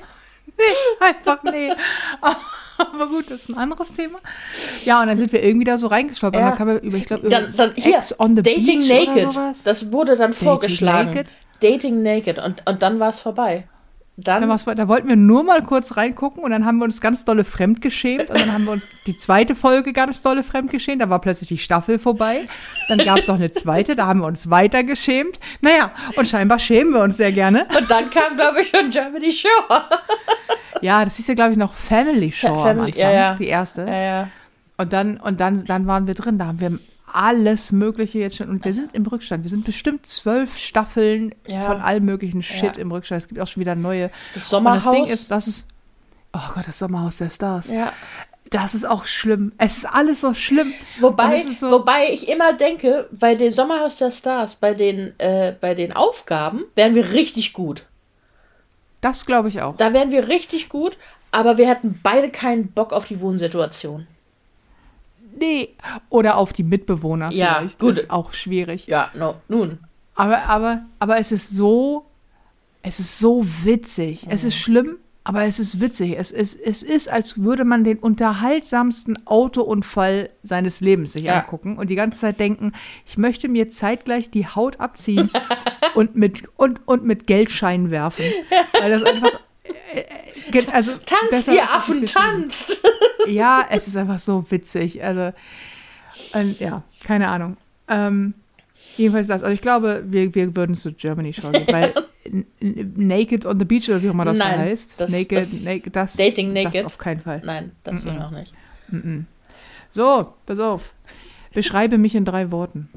Speaker 1: Nee. Aber gut, das ist ein anderes Thema. Ja, und dann sind wir irgendwie da so reingestolpert. Und dann kam über
Speaker 2: Ex on the Dating Beach Naked. Oder sowas. Das wurde dann vorgeschlagen. Dating Naked. Und dann war es vorbei. Da
Speaker 1: wollten wir nur mal kurz reingucken und dann haben wir uns ganz dolle fremdgeschämt und dann haben wir uns die zweite Folge ganz dolle fremdgeschämt, da war plötzlich die Staffel vorbei, dann gab es noch eine zweite, da haben wir uns weiter geschämt, naja, und scheinbar schämen wir uns sehr gerne.
Speaker 2: Und dann kam, glaube ich, schon Germany Show.
Speaker 1: Ja, das ist ja, glaube ich, noch Family Show am Anfang, die erste.
Speaker 2: Ja.
Speaker 1: Und dann waren wir drin, da haben wir alles Mögliche jetzt schon. Und wir sind im Rückstand. Wir sind bestimmt 12 Staffeln von allem möglichen Shit im Rückstand. Es gibt auch schon wieder neue.
Speaker 2: Das Sommerhaus.
Speaker 1: Und das Ding ist, oh Gott, das Sommerhaus der Stars.
Speaker 2: Ja.
Speaker 1: Das ist auch schlimm. Es ist alles so schlimm.
Speaker 2: Wobei ich immer denke, bei den Sommerhaus der Stars, bei den Aufgaben, wären wir richtig gut.
Speaker 1: Das glaube ich auch.
Speaker 2: Da wären wir richtig gut, aber wir hätten beide keinen Bock auf die Wohnsituation.
Speaker 1: Nee. Oder auf die Mitbewohner
Speaker 2: Ja,
Speaker 1: vielleicht.
Speaker 2: gut.
Speaker 1: Ist auch schwierig.
Speaker 2: Ja, nun.
Speaker 1: Aber es ist so witzig. Es ist schlimm, aber es ist witzig. Es ist, als würde man den unterhaltsamsten Autounfall seines Lebens sich angucken und die ganze Zeit denken, ich möchte mir zeitgleich die Haut abziehen und mit Geldscheinen werfen. Weil das einfach also
Speaker 2: Tanzt, ihr Affen, tanzt!
Speaker 1: Ja, es ist einfach so witzig. Also, ja, keine Ahnung. Jedenfalls das. Also ich glaube, wir würden zu Germany schauen, weil Naked on the Beach oder wie auch immer das da heißt.
Speaker 2: Dating Naked.
Speaker 1: Das auf keinen Fall.
Speaker 2: Nein, das will ich auch nicht.
Speaker 1: So, pass auf. Beschreibe mich in 3 Worten.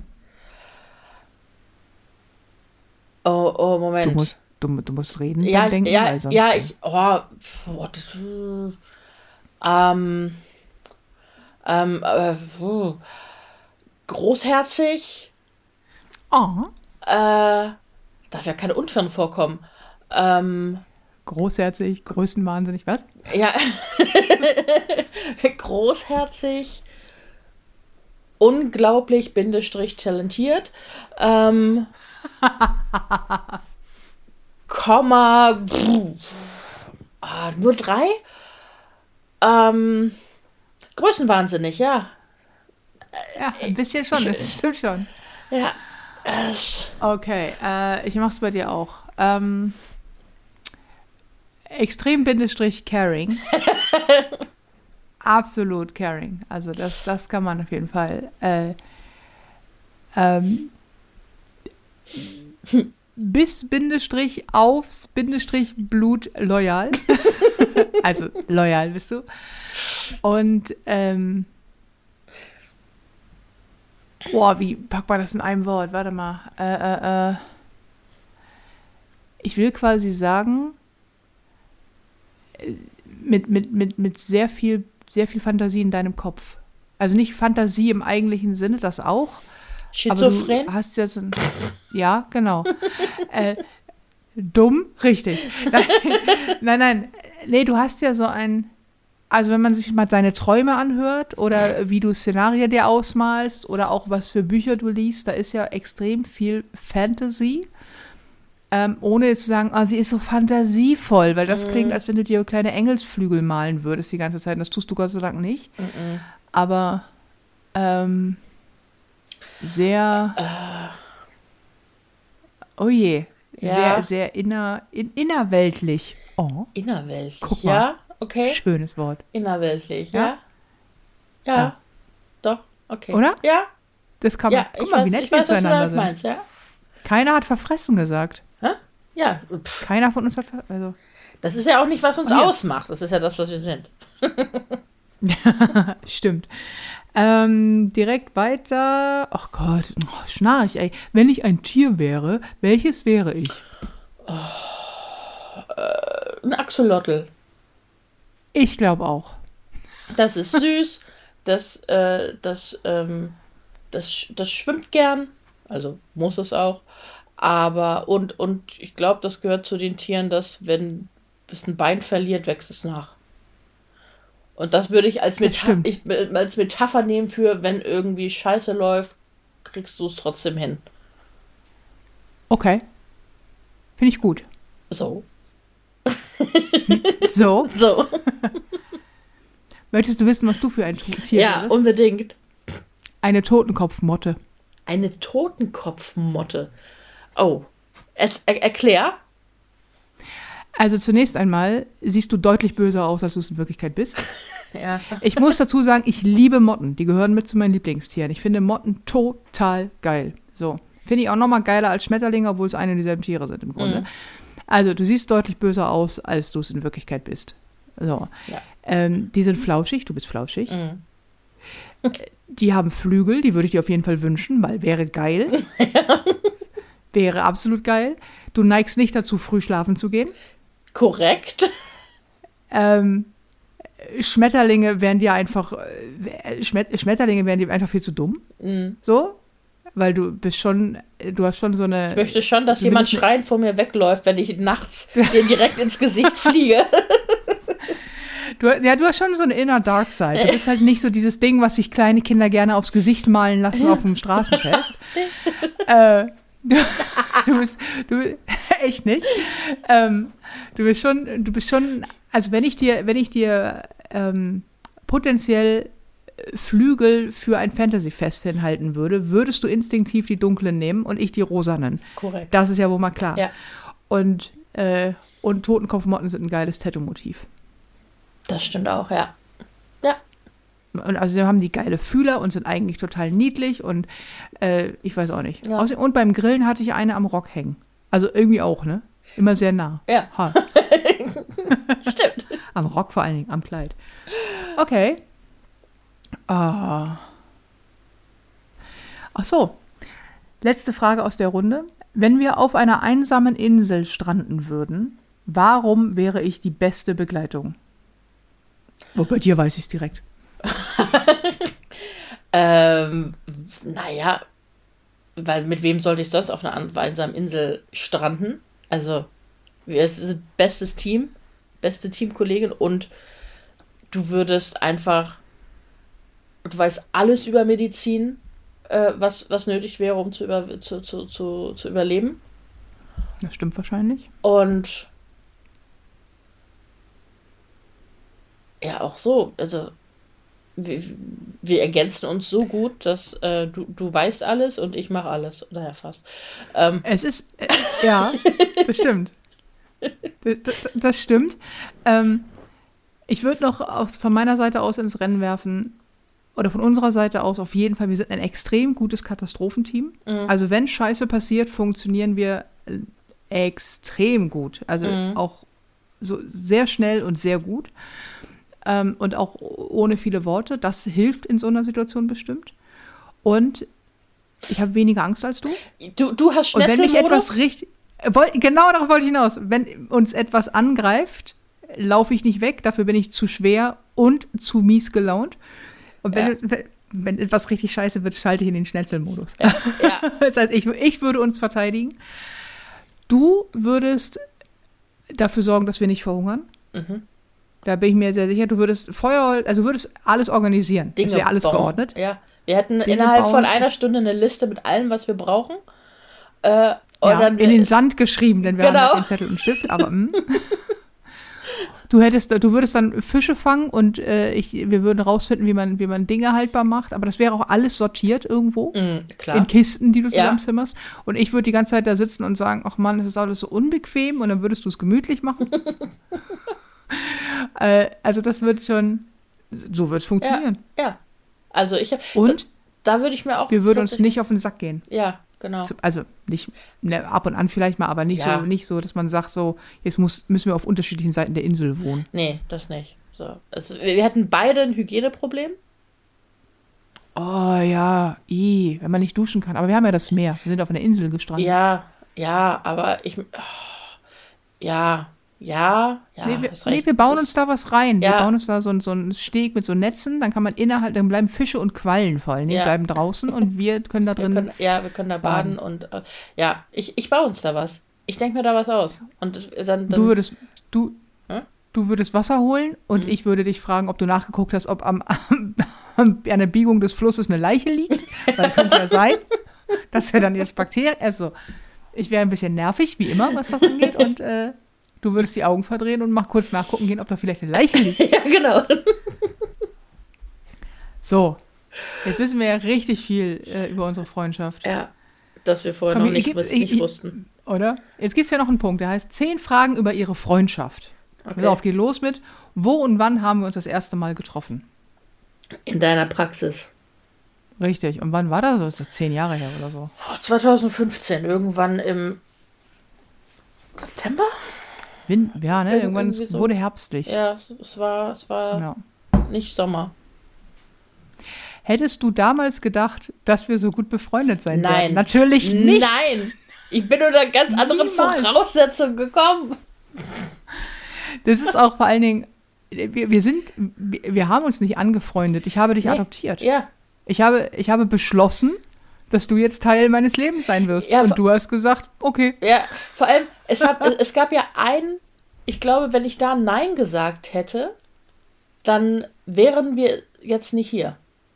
Speaker 2: Oh, Moment.
Speaker 1: Du musst reden.
Speaker 2: Ja,
Speaker 1: denken,
Speaker 2: großherzig.
Speaker 1: Oh.
Speaker 2: Darf ja keine Unfälle vorkommen.
Speaker 1: Großherzig, größenwahnsinnig, was?
Speaker 2: Ja. Großherzig, unglaublich, / talentiert. Komma, nur 3? Größenwahnsinnig, ja.
Speaker 1: Ja, ein bisschen schon, das stimmt schon.
Speaker 2: Ja.
Speaker 1: Okay, ich mach's bei dir auch. Extrem / caring. Absolut caring. Also das kann man auf jeden Fall. Bis / aufs / Blut loyal. Also loyal bist du. Und wie packt man das in einem Wort? Warte mal. Ich will quasi sagen, mit sehr viel Fantasie in deinem Kopf. Also nicht Fantasie im eigentlichen Sinne, das auch.
Speaker 2: Schizophren?
Speaker 1: Aber du hast ja so ein... Ja, genau. Dumm? Richtig. Nein. Nee, du hast ja so ein... Also wenn man sich mal seine Träume anhört oder wie du Szenarien dir ausmalst oder auch was für Bücher du liest, da ist ja extrem viel Fantasy. Ohne jetzt zu sagen, sie ist so fantasievoll, weil das klingt, als wenn du dir kleine Engelsflügel malen würdest die ganze Zeit. Und das tust du Gott sei Dank nicht. Aber sehr, oh je,
Speaker 2: ja.
Speaker 1: sehr innerweltlich. Oh.
Speaker 2: Innerweltlich,
Speaker 1: Guck mal.
Speaker 2: ja, okay.
Speaker 1: Schönes Wort.
Speaker 2: Innerweltlich,
Speaker 1: Ja?
Speaker 2: Ja, doch, okay.
Speaker 1: Oder?
Speaker 2: Ja.
Speaker 1: Das kann man.
Speaker 2: Ja,
Speaker 1: Guck mal, wie nett
Speaker 2: ich
Speaker 1: wir
Speaker 2: weiß, was du
Speaker 1: zueinander
Speaker 2: damit
Speaker 1: sind.
Speaker 2: meinst, ja?
Speaker 1: Keiner hat verfressen gesagt.
Speaker 2: Hä? Ja,
Speaker 1: Keiner von uns hat also.
Speaker 2: das ist ja auch nicht, was uns
Speaker 1: ja.
Speaker 2: ausmacht. Das ist ja das, was wir sind.
Speaker 1: Stimmt. Direkt weiter. Ach Gott, Schnarch, ey. Wenn ich ein Tier wäre, welches wäre ich?
Speaker 2: Ein Axolotl.
Speaker 1: Ich glaube auch.
Speaker 2: Das ist süß. Das schwimmt gern. Also muss es auch. Aber und ich glaube, das gehört zu den Tieren, dass wenn es ein Bein verliert, wächst es nach. Und das würde ich als Metapher nehmen für, wenn irgendwie Scheiße läuft, kriegst du es trotzdem hin.
Speaker 1: Okay. Finde ich gut.
Speaker 2: So.
Speaker 1: So.
Speaker 2: So.
Speaker 1: Möchtest du wissen, was du für ein Tier bist?
Speaker 2: Ja, unbedingt.
Speaker 1: Eine Totenkopfmotte.
Speaker 2: Eine Totenkopfmotte. Oh. Erklär.
Speaker 1: Also zunächst einmal siehst du deutlich böser aus, als du es in Wirklichkeit bist.
Speaker 2: Ja.
Speaker 1: Ich muss dazu sagen, ich liebe Motten. Die gehören mit zu meinen Lieblingstieren. Ich finde Motten total geil. So. Finde ich auch noch mal geiler als Schmetterlinge, obwohl es eine und dieselben Tiere sind im Grunde. Also, du siehst deutlich böser aus, als du es in Wirklichkeit bist. So. Ja. Die sind flauschig, du bist flauschig. Die haben Flügel, die würde ich dir auf jeden Fall wünschen, weil wäre geil. Wäre absolut geil. Du neigst nicht dazu, früh schlafen zu gehen.
Speaker 2: Korrekt.
Speaker 1: Schmetterlinge wären dir einfach viel zu dumm. So. weil du hast schon so eine...
Speaker 2: Ich möchte schon, dass jemand schreiend vor mir wegläuft, wenn ich nachts dir direkt ins Gesicht fliege.
Speaker 1: Du hast schon so eine inner Dark Side. Du bist halt nicht so dieses Ding, was sich kleine Kinder gerne aufs Gesicht malen lassen auf dem Straßenfest. Du bist echt nicht. Du bist schon, also wenn ich dir potenziell Flügel für ein Fantasy-Fest hinhalten würde, würdest du instinktiv die dunklen nehmen und ich die rosanen.
Speaker 2: Korrekt.
Speaker 1: Das ist ja wohl mal klar.
Speaker 2: Ja.
Speaker 1: Und Totenkopfmotten sind ein geiles Tattoo-Motiv.
Speaker 2: Das stimmt auch, ja. Ja.
Speaker 1: Und also sie haben die geile Fühler und sind eigentlich total niedlich und ich weiß auch nicht.
Speaker 2: Ja.
Speaker 1: Und beim Grillen hatte ich eine am Rock hängen. Also irgendwie auch, ne? Immer sehr nah.
Speaker 2: Ja.
Speaker 1: Ha.
Speaker 2: Stimmt.
Speaker 1: Am Rock vor allen Dingen, am Kleid. Okay. Ach so. Letzte Frage aus der Runde. Wenn wir auf einer einsamen Insel stranden würden, warum wäre ich die beste Begleitung? Oh, bei dir weiß ich es direkt.
Speaker 2: Naja, weil mit wem sollte ich sonst auf einer einsamen Insel stranden? Also, es ist ein bestes Team, beste Teamkollegin und du würdest einfach, du weißt alles über Medizin, was nötig wäre, um zu überleben.
Speaker 1: Das stimmt wahrscheinlich.
Speaker 2: Und ja, auch so, also wir ergänzen uns so gut, dass du weißt alles und ich mache alles. Naja, fast.
Speaker 1: Es ist, ja, das stimmt. Das stimmt. Ich würde noch von meiner Seite aus ins Rennen werfen, oder von unserer Seite aus auf jeden Fall, wir sind ein extrem gutes Katastrophenteam. Also wenn Scheiße passiert, funktionieren wir extrem gut. Also auch so sehr schnell und sehr gut. Und auch ohne viele Worte. Das hilft in so einer Situation bestimmt. Und ich habe weniger Angst als du.
Speaker 2: Du hast Schnetzelmodus?
Speaker 1: Und wenn mich etwas genau darauf wollte ich hinaus. Wenn uns etwas angreift, laufe ich nicht weg. Dafür bin ich zu schwer und zu mies gelaunt. Und wenn etwas richtig scheiße wird, schalte ich in den Schnetzelmodus. Ja. Das heißt, ich würde uns verteidigen. Du würdest dafür sorgen, dass wir nicht verhungern. Mhm. Da bin ich mir sehr sicher. Du würdest alles organisieren.
Speaker 2: Dinge
Speaker 1: das wäre alles
Speaker 2: bauen.
Speaker 1: Geordnet.
Speaker 2: Ja. Wir hätten
Speaker 1: Dinge
Speaker 2: innerhalb
Speaker 1: bauen,
Speaker 2: von einer Stunde eine Liste mit allem, was wir brauchen. Und dann,
Speaker 1: in den Sand geschrieben, denn wir haben halt den Zettel und Stift. Aber du würdest dann Fische fangen und wir würden rausfinden, wie man Dinge haltbar macht. Aber das wäre auch alles sortiert irgendwo.
Speaker 2: Klar.
Speaker 1: In Kisten, die du zusammenzimmerst. Und ich würde die ganze Zeit da sitzen und sagen, ach Mann, es ist alles so unbequem. Und dann würdest du es gemütlich machen. Also das wird schon, so wird es funktionieren.
Speaker 2: Ja. Also
Speaker 1: und
Speaker 2: da würde ich mir auch...
Speaker 1: Wir würden uns nicht auf den Sack gehen.
Speaker 2: Ja, genau.
Speaker 1: Also nicht, ab und an vielleicht mal, aber nicht so, dass man sagt so, jetzt müssen wir auf unterschiedlichen Seiten der Insel wohnen.
Speaker 2: Nee, das nicht. So. Also, wir hätten beide ein Hygieneproblem.
Speaker 1: Oh ja, wenn man nicht duschen kann. Aber wir haben ja das Meer. Wir sind auf einer Insel gestrandet.
Speaker 2: Ja, aber
Speaker 1: wir bauen uns da was rein. Wir bauen uns da so einen Steg mit so Netzen, dann dann bleiben Fische und Quallen vor allem, die bleiben draußen und wir können da drin.
Speaker 2: Wir können da baden und ich baue uns da was. Ich denke mir da was aus. Und dann
Speaker 1: du würdest Wasser holen und ich würde dich fragen, ob du nachgeguckt hast, ob an der Biegung des Flusses eine Leiche liegt. Weil könnte ja sein, dass wir dann jetzt Bakterien. Also, ich wäre ein bisschen nervig, wie immer, was das angeht. Und du würdest die Augen verdrehen und kurz nachgucken gehen, ob da vielleicht eine Leiche liegt.
Speaker 2: Ja, genau.
Speaker 1: So, jetzt wissen wir ja richtig viel über unsere Freundschaft.
Speaker 2: Ja, dass wir vorher noch nicht wussten.
Speaker 1: Oder? Jetzt gibt es ja noch einen Punkt, der heißt 10 Fragen über ihre Freundschaft. Okay. Auf, geht los mit, wo und wann haben wir uns das erste Mal getroffen?
Speaker 2: In deiner Praxis.
Speaker 1: Richtig. Und wann war das? Das ist 10 Jahre her oder so.
Speaker 2: 2015, irgendwann im September?
Speaker 1: Ja, ne? Irgendwann
Speaker 2: so.
Speaker 1: Wurde herbstlich.
Speaker 2: Ja, es war nicht Sommer.
Speaker 1: Hättest du damals gedacht, dass wir so gut befreundet sein werden?
Speaker 2: Nein.
Speaker 1: Natürlich nicht.
Speaker 2: Nein. Ich bin unter ganz anderen Voraussetzungen gekommen.
Speaker 1: Das ist auch vor allen Dingen, wir haben uns nicht angefreundet. Ich habe dich adoptiert.
Speaker 2: Ja.
Speaker 1: Ich habe beschlossen, dass du jetzt Teil meines Lebens sein wirst.
Speaker 2: Ja,
Speaker 1: und du hast gesagt, okay.
Speaker 2: Ja, vor allem, es gab ja ich glaube, wenn ich da Nein gesagt hätte, dann wären wir jetzt nicht hier.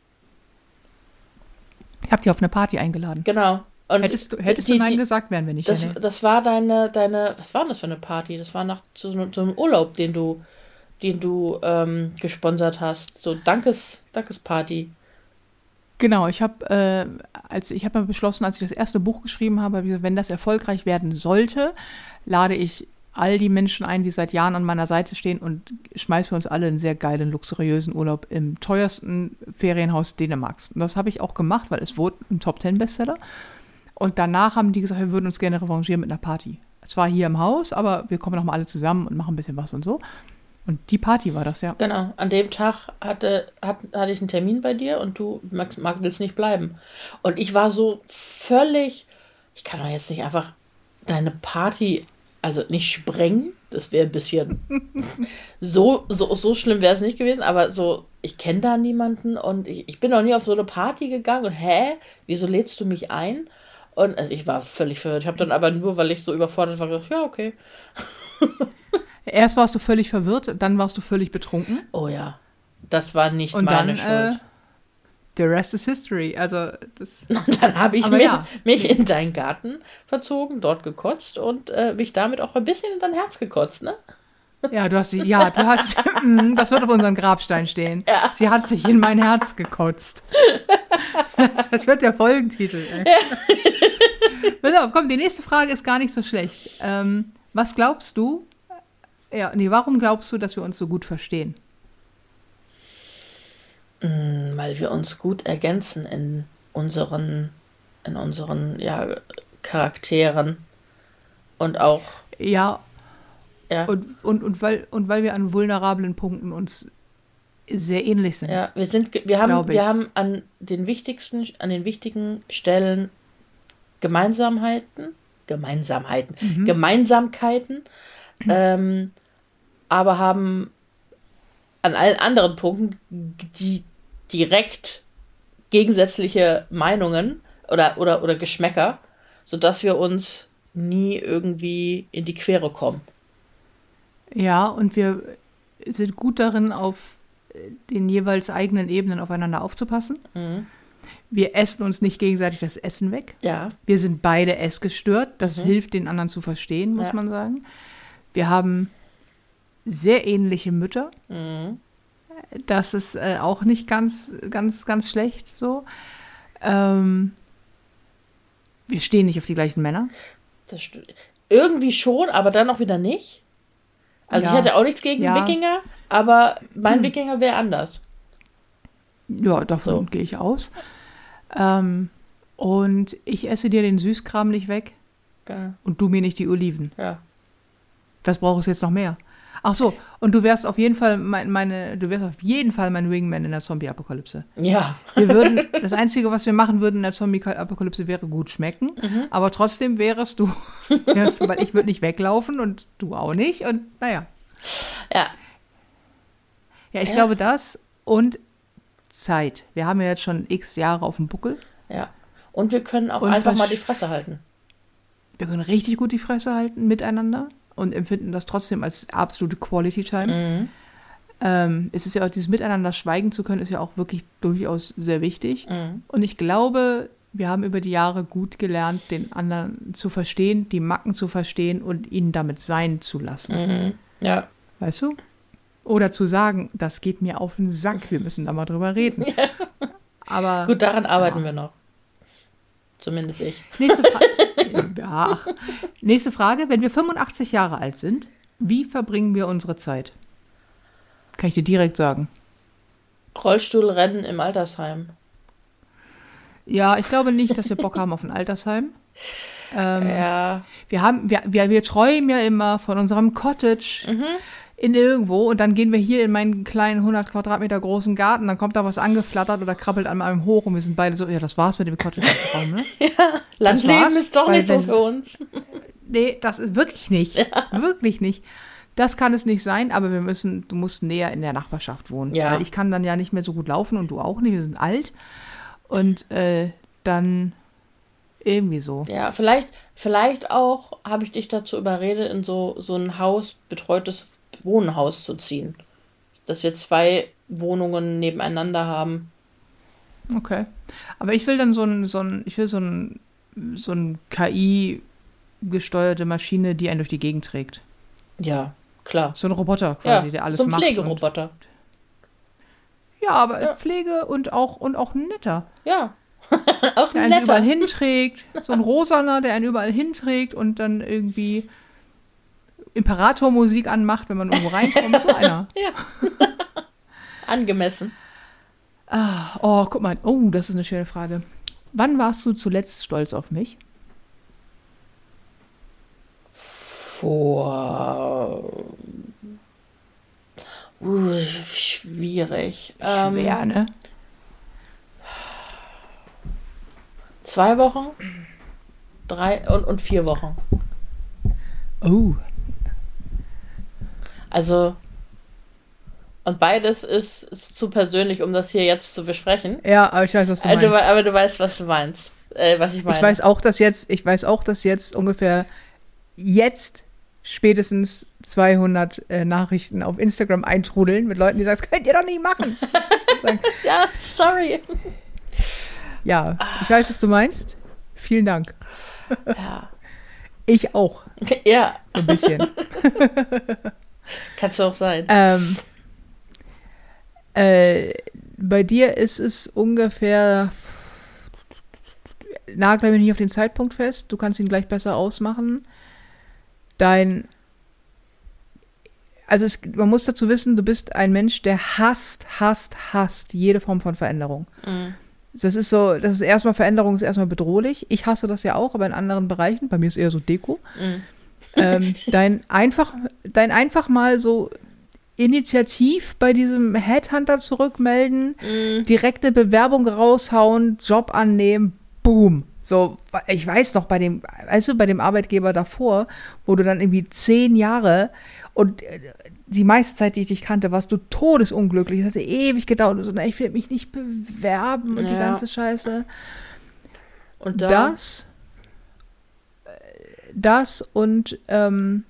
Speaker 1: Ich habe dich auf eine Party eingeladen.
Speaker 2: Genau. Und
Speaker 1: hättest du Nein gesagt, wären wir nicht.
Speaker 2: Das war deine, was war denn das für eine Party? Das war zu einem Urlaub, den du gesponsert hast. So Dankesparty.
Speaker 1: Genau, ich habe mal beschlossen, als ich das erste Buch geschrieben habe, habe ich gesagt, wenn das erfolgreich werden sollte, lade ich all die Menschen ein, die seit Jahren an meiner Seite stehen und schmeiße für uns alle einen sehr geilen, luxuriösen Urlaub im teuersten Ferienhaus Dänemarks. Und das habe ich auch gemacht, weil es wurde ein Top-10-Bestseller. Und danach haben die gesagt, wir würden uns gerne revanchieren mit einer Party. Zwar hier im Haus, aber wir kommen nochmal alle zusammen und machen ein bisschen was und so. Und die Party war das, ja.
Speaker 2: Genau, an dem Tag hatte ich einen Termin bei dir und du willst nicht bleiben. Und ich war so völlig, ich kann doch jetzt nicht einfach deine Party, also nicht sprengen, das wäre ein bisschen, so schlimm wäre es nicht gewesen, aber so, ich kenne da niemanden und ich bin noch nie auf so eine Party gegangen und wieso lädst du mich ein? Und also ich war völlig verwirrt. Ich habe dann aber nur, weil ich so überfordert war, gesagt, ja, okay.
Speaker 1: Erst warst du völlig verwirrt, dann warst du völlig betrunken.
Speaker 2: Oh ja, das war nicht meine Schuld.
Speaker 1: The rest is history. Also das.
Speaker 2: Und dann habe ich mich in deinen Garten verzogen, dort gekotzt und mich damit auch ein bisschen in dein Herz gekotzt, ne?
Speaker 1: Ja, das wird auf unserem Grabstein stehen. Ja. Sie hat sich in mein Herz gekotzt. Das wird der Folgentitel. Ey. Ja. Pass auf, komm, die nächste Frage ist gar nicht so schlecht. Was glaubst du? Warum glaubst du, dass wir uns so gut verstehen?
Speaker 2: Weil wir uns gut ergänzen in unseren Charakteren und auch.
Speaker 1: Ja. Und weil wir an vulnerablen Punkten uns sehr ähnlich sind.
Speaker 2: Ja, wir haben an den wichtigen Stellen Gemeinsamkeiten, aber haben an allen anderen Punkten die direkt gegensätzliche Meinungen oder Geschmäcker, sodass wir uns nie irgendwie in die Quere kommen.
Speaker 1: Ja, und wir sind gut darin, auf den jeweils eigenen Ebenen aufeinander aufzupassen. Mhm. Wir essen uns nicht gegenseitig das Essen weg. Ja. Wir sind beide essgestört. Das hilft, den anderen zu verstehen, muss man sagen. Wir haben sehr ähnliche Mütter. Mhm. Das ist auch nicht ganz, ganz, ganz schlecht so. Wir stehen nicht auf die gleichen Männer.
Speaker 2: Das stimmt. Irgendwie schon, aber dann auch wieder nicht. Also ich hätte auch nichts gegen Wikinger, aber mein Wikinger wäre anders.
Speaker 1: Ja, davon gehe ich aus. Und ich esse dir den Süßkram nicht weg. Geil. Und du mir nicht die Oliven. Ja. Das braucht es jetzt noch mehr. Ach so, und du wärst auf jeden Fall mein Wingman in der Zombie-Apokalypse. Ja. Das Einzige, was wir machen würden in der Zombie-Apokalypse, wäre gut schmecken. Mhm. Aber trotzdem wärst du, weil ich würde nicht weglaufen und du auch nicht. Und naja. Ja. Ja, ich glaube das und Zeit. Wir haben ja jetzt schon x Jahre auf dem Buckel.
Speaker 2: Ja. Und wir können auch einfach mal die Fresse halten.
Speaker 1: Wir können richtig gut die Fresse halten miteinander. Und empfinden das trotzdem als absolute Quality Time. Mhm. Es ist ja auch, dieses Miteinander schweigen zu können, ist ja auch wirklich durchaus sehr wichtig. Mhm. Und ich glaube, wir haben über die Jahre gut gelernt, den anderen zu verstehen, die Macken zu verstehen und ihn damit sein zu lassen. Mhm. Ja. Weißt du? Oder zu sagen, das geht mir auf den Sack, wir müssen da mal drüber reden. Ja. Aber
Speaker 2: gut, daran arbeiten wir noch. Zumindest ich.
Speaker 1: Nächste Frage. Wenn wir 85 Jahre alt sind, wie verbringen wir unsere Zeit? Kann ich dir direkt sagen.
Speaker 2: Rollstuhlrennen im Altersheim.
Speaker 1: Ja, ich glaube nicht, dass wir Bock haben auf ein Altersheim. Wir träumen ja immer von unserem Cottage in irgendwo und dann gehen wir hier in meinen kleinen 100 Quadratmeter großen Garten, dann kommt da was angeflattert oder krabbelt an einem hoch und wir sind beide so, ja, das war's mit dem Cottage-Raum, ne?
Speaker 2: Ja, Landleben ist doch nicht so für uns.
Speaker 1: Nee, das ist wirklich nicht. Ja. Wirklich nicht. Das kann es nicht sein, aber du musst näher in der Nachbarschaft wohnen. Ja. Weil ich kann dann ja nicht mehr so gut laufen und du auch nicht, wir sind alt. Und dann Irgendwie so.
Speaker 2: Ja, vielleicht auch habe ich dich dazu überredet, in so ein betreutes Wohnhaus zu ziehen. Dass wir 2 Wohnungen nebeneinander haben.
Speaker 1: Okay. Aber ich will dann so ein KI-gesteuerte Maschine, die einen durch die Gegend trägt.
Speaker 2: Ja, klar.
Speaker 1: So ein Roboter quasi,
Speaker 2: Ja,
Speaker 1: der alles
Speaker 2: so ein
Speaker 1: macht.
Speaker 2: Pflegeroboter.
Speaker 1: Ja, aber
Speaker 2: Ja.
Speaker 1: Pflege und auch netter.
Speaker 2: Ja. Auch
Speaker 1: Der
Speaker 2: ein
Speaker 1: einen überall
Speaker 2: netter.
Speaker 1: hinträgt. So ein Rosaner, der einen überall hinträgt und dann irgendwie Imperator-Musik anmacht, wenn man irgendwo reinkommt. So einer.
Speaker 2: Ja. Angemessen.
Speaker 1: Oh, guck mal. Oh, das ist eine schöne Frage. Wann warst du zuletzt stolz auf mich?
Speaker 2: Schwierig.
Speaker 1: Schwer, ne?
Speaker 2: 2 Wochen, 3 und 4 Wochen.
Speaker 1: Oh.
Speaker 2: Also, und beides ist zu persönlich, um das hier jetzt zu besprechen.
Speaker 1: Ja, aber ich weiß, was du meinst.
Speaker 2: Aber du weißt, was du meinst. Was ich meine.
Speaker 1: Ich weiß auch, dass jetzt ungefähr jetzt spätestens 200 Nachrichten auf Instagram eintrudeln mit Leuten, die sagen, das könnt ihr doch nicht machen.
Speaker 2: Ja, sorry.
Speaker 1: Ja, ich weiß, was du meinst. Vielen Dank.
Speaker 2: Ja.
Speaker 1: Ich auch.
Speaker 2: Ja,
Speaker 1: So ein bisschen.
Speaker 2: kannst du auch sein.
Speaker 1: Bei dir ist es ungefähr, nagle mich nicht auf den Zeitpunkt fest, du kannst ihn gleich besser ausmachen. Man muss dazu wissen, du bist ein Mensch, der hasst jede Form von Veränderung.
Speaker 2: Mhm.
Speaker 1: Das ist erstmal Veränderung, ist erstmal bedrohlich. Ich hasse das ja auch, aber in anderen Bereichen. Bei mir ist eher so Deko.
Speaker 2: Mhm.
Speaker 1: Dein einfach mal so initiativ bei diesem Headhunter zurückmelden, direkte Bewerbung raushauen, Job annehmen, boom. So, ich weiß noch, bei dem Arbeitgeber davor, wo du dann irgendwie 10 Jahre und die meiste Zeit, die ich dich kannte, warst du todesunglücklich. Das hat ewig gedauert. Und so, ich will mich nicht bewerben und die ganze Scheiße.
Speaker 2: Und da?
Speaker 1: Das und und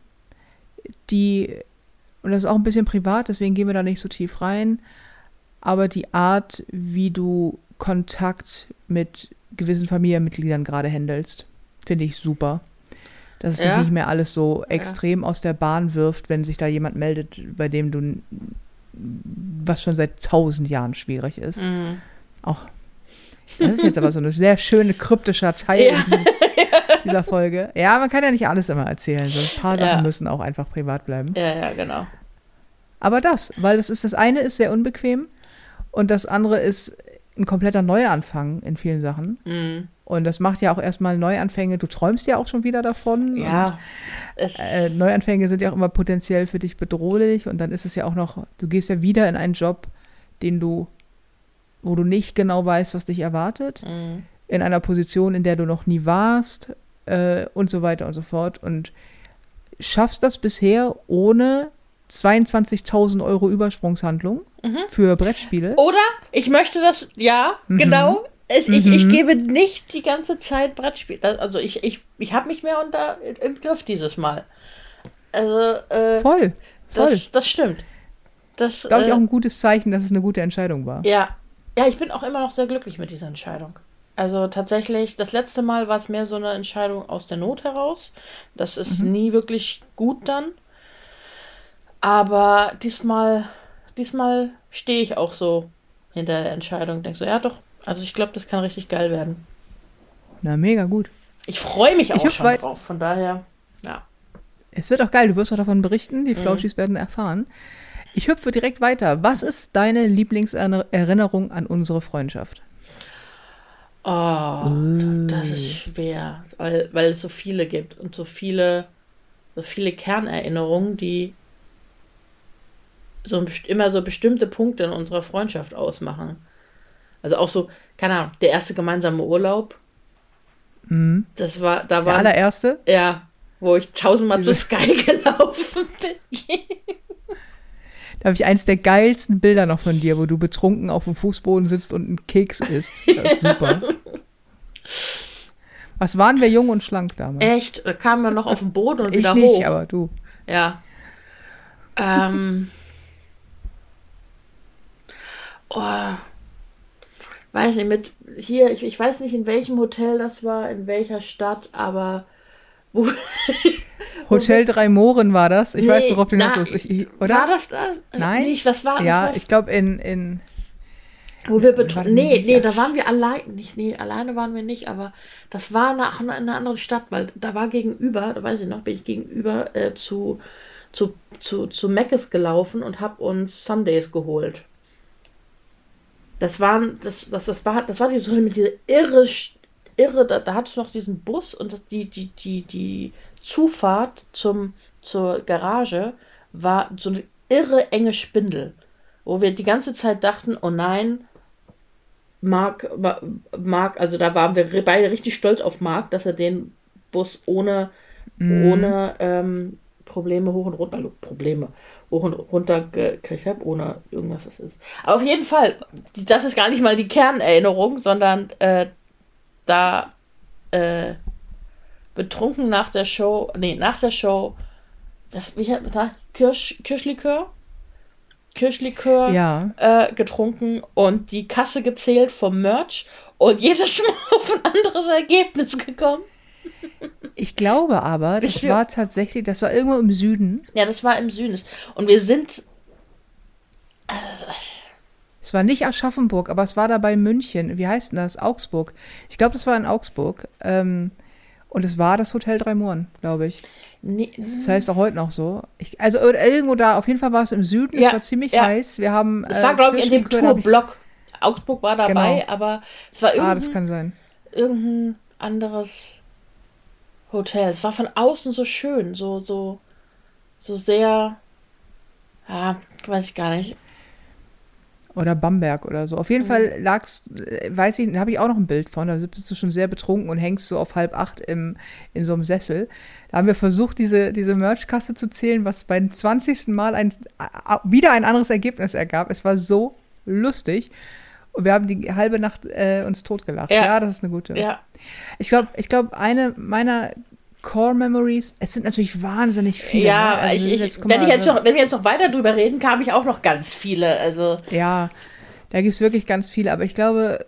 Speaker 1: das ist auch ein bisschen privat, deswegen gehen wir da nicht so tief rein, aber die Art, wie du Kontakt mit gewissen Familienmitgliedern gerade handelst, finde ich super. Dass es dich nicht mehr alles so extrem aus der Bahn wirft, wenn sich da jemand meldet, bei dem du, was schon seit 1000 Jahren schwierig ist.
Speaker 2: Mhm.
Speaker 1: Auch, das ist jetzt aber so ein sehr schöner kryptischer Teil dieser Folge. Ja, man kann ja nicht alles immer erzählen. So ein paar Sachen müssen auch einfach privat bleiben.
Speaker 2: Ja, genau.
Speaker 1: Aber weil das eine ist sehr unbequem und das andere ist ein kompletter Neuanfang in vielen Sachen.
Speaker 2: Mhm.
Speaker 1: Und das macht ja auch erstmal Neuanfänge. Du träumst ja auch schon wieder davon.
Speaker 2: Ja.
Speaker 1: Und, Neuanfänge sind ja auch immer potenziell für dich bedrohlich. Und dann ist es ja auch noch, du gehst ja wieder in einen Job, wo du nicht genau weißt, was dich erwartet.
Speaker 2: Mhm.
Speaker 1: In einer Position, in der du noch nie warst und so weiter und so fort. Und schaffst das bisher ohne 22.000 Euro Übersprungshandlung für Brettspiele.
Speaker 2: Oder ich möchte das, genau. Ich gebe nicht die ganze Zeit Brettspiel. Also ich habe mich mehr im Griff dieses Mal. Also
Speaker 1: Voll.
Speaker 2: Das stimmt. Das
Speaker 1: glaube ich auch ein gutes Zeichen, dass es eine gute Entscheidung war.
Speaker 2: Ja, ich bin auch immer noch sehr glücklich mit dieser Entscheidung. Also tatsächlich, das letzte Mal war es mehr so eine Entscheidung aus der Not heraus. Das ist nie wirklich gut dann. Aber diesmal stehe ich auch so hinter der Entscheidung. Denke so, ja doch, also ich glaube, das kann richtig geil werden.
Speaker 1: Na, mega gut.
Speaker 2: Ich freue mich auch schon drauf, von daher, ja.
Speaker 1: Es wird auch geil, du wirst auch davon berichten, die Flauschis werden erfahren. Ich hüpfe direkt weiter. Was ist deine Lieblingserinnerung an unsere Freundschaft?
Speaker 2: Oh, das ist schwer, weil es so viele gibt und so viele Kernerinnerungen, die immer so bestimmte Punkte in unserer Freundschaft ausmachen. Also auch so, keine Ahnung, der erste gemeinsame Urlaub.
Speaker 1: Mhm.
Speaker 2: Der
Speaker 1: allererste?
Speaker 2: Ja, wo ich 1000-mal zu Sky gelaufen bin.
Speaker 1: Da habe ich eins der geilsten Bilder noch von dir, wo du betrunken auf dem Fußboden sitzt und einen Keks isst. Das ist super. Was waren wir jung und schlank damals?
Speaker 2: Echt? Da kamen wir noch auf den Boden und wieder
Speaker 1: ich nicht,
Speaker 2: hoch.
Speaker 1: aber du.
Speaker 2: Ja. Weiß nicht, ich weiß nicht, in welchem Hotel das war, in welcher Stadt, aber wo,
Speaker 1: Hotel Drei Mohren war das. Ich weiß, worauf du
Speaker 2: na,
Speaker 1: hinaus willst. Oder?
Speaker 2: War das das?
Speaker 1: Nein?
Speaker 2: Nicht, was war
Speaker 1: Ja,
Speaker 2: das war,
Speaker 1: ich glaube in
Speaker 2: wo wir
Speaker 1: warte,
Speaker 2: nee,
Speaker 1: nicht,
Speaker 2: da waren wir allein, alleine waren wir nicht, aber das war nach in einer anderen Stadt, weil da war gegenüber, da weiß ich noch, bin ich gegenüber zu Mc's gelaufen und habe uns Sundays geholt. Das war dieses Hotel mit dieser irre, da hattest du noch diesen Bus und die Zufahrt zur Garage war so eine irre enge Spindel, wo wir die ganze Zeit dachten, oh nein, Marc, also da waren wir beide richtig stolz auf Marc, dass er den Bus ohne Probleme hoch und runter gekriegt habe, ohne irgendwas das ist. Aber auf jeden Fall, das ist gar nicht mal die Kernerinnerung, sondern betrunken nach der Show, Kirschlikör
Speaker 1: ja.
Speaker 2: getrunken und die Kasse gezählt vom Merch und jedes Mal auf ein anderes Ergebnis gekommen.
Speaker 1: Ich glaube aber, das war irgendwo im Süden.
Speaker 2: Ja, das war im Süden. Und wir sind.
Speaker 1: Es war nicht Aschaffenburg, aber es war da bei München. Wie heißt denn das? Augsburg. Ich glaube, das war in Augsburg. Und es war das Hotel Drei Mohren, glaube ich.
Speaker 2: Nee.
Speaker 1: Das heißt auch heute noch so. Also irgendwo da, auf jeden Fall war es im Süden. Es war ziemlich heiß. Wir haben.
Speaker 2: Es war, glaube ich, in dem Tourblock. Augsburg war dabei,
Speaker 1: genau.
Speaker 2: aber es war
Speaker 1: das kann sein.
Speaker 2: Irgendein anderes Hotel. Es war von außen so schön, so sehr, weiß ich gar nicht.
Speaker 1: Oder Bamberg oder so. Auf jeden Fall lagst, weiß ich, da habe ich auch noch ein Bild von, da bist du schon sehr betrunken und hängst so auf 7:30 in so einem Sessel. Da haben wir versucht, diese Merchkasse zu zählen, was beim 20. Mal wieder ein anderes Ergebnis ergab. Es war so lustig. Und wir haben die halbe Nacht uns totgelacht. Ja, das ist eine gute.
Speaker 2: Ja.
Speaker 1: Ich glaube, eine meiner Core Memories, es sind natürlich wahnsinnig viele.
Speaker 2: Ja,
Speaker 1: ne? Also
Speaker 2: wenn wir jetzt noch weiter drüber reden, kam ich auch noch ganz viele. Also.
Speaker 1: Ja, da gibt es wirklich ganz viele. Aber ich glaube,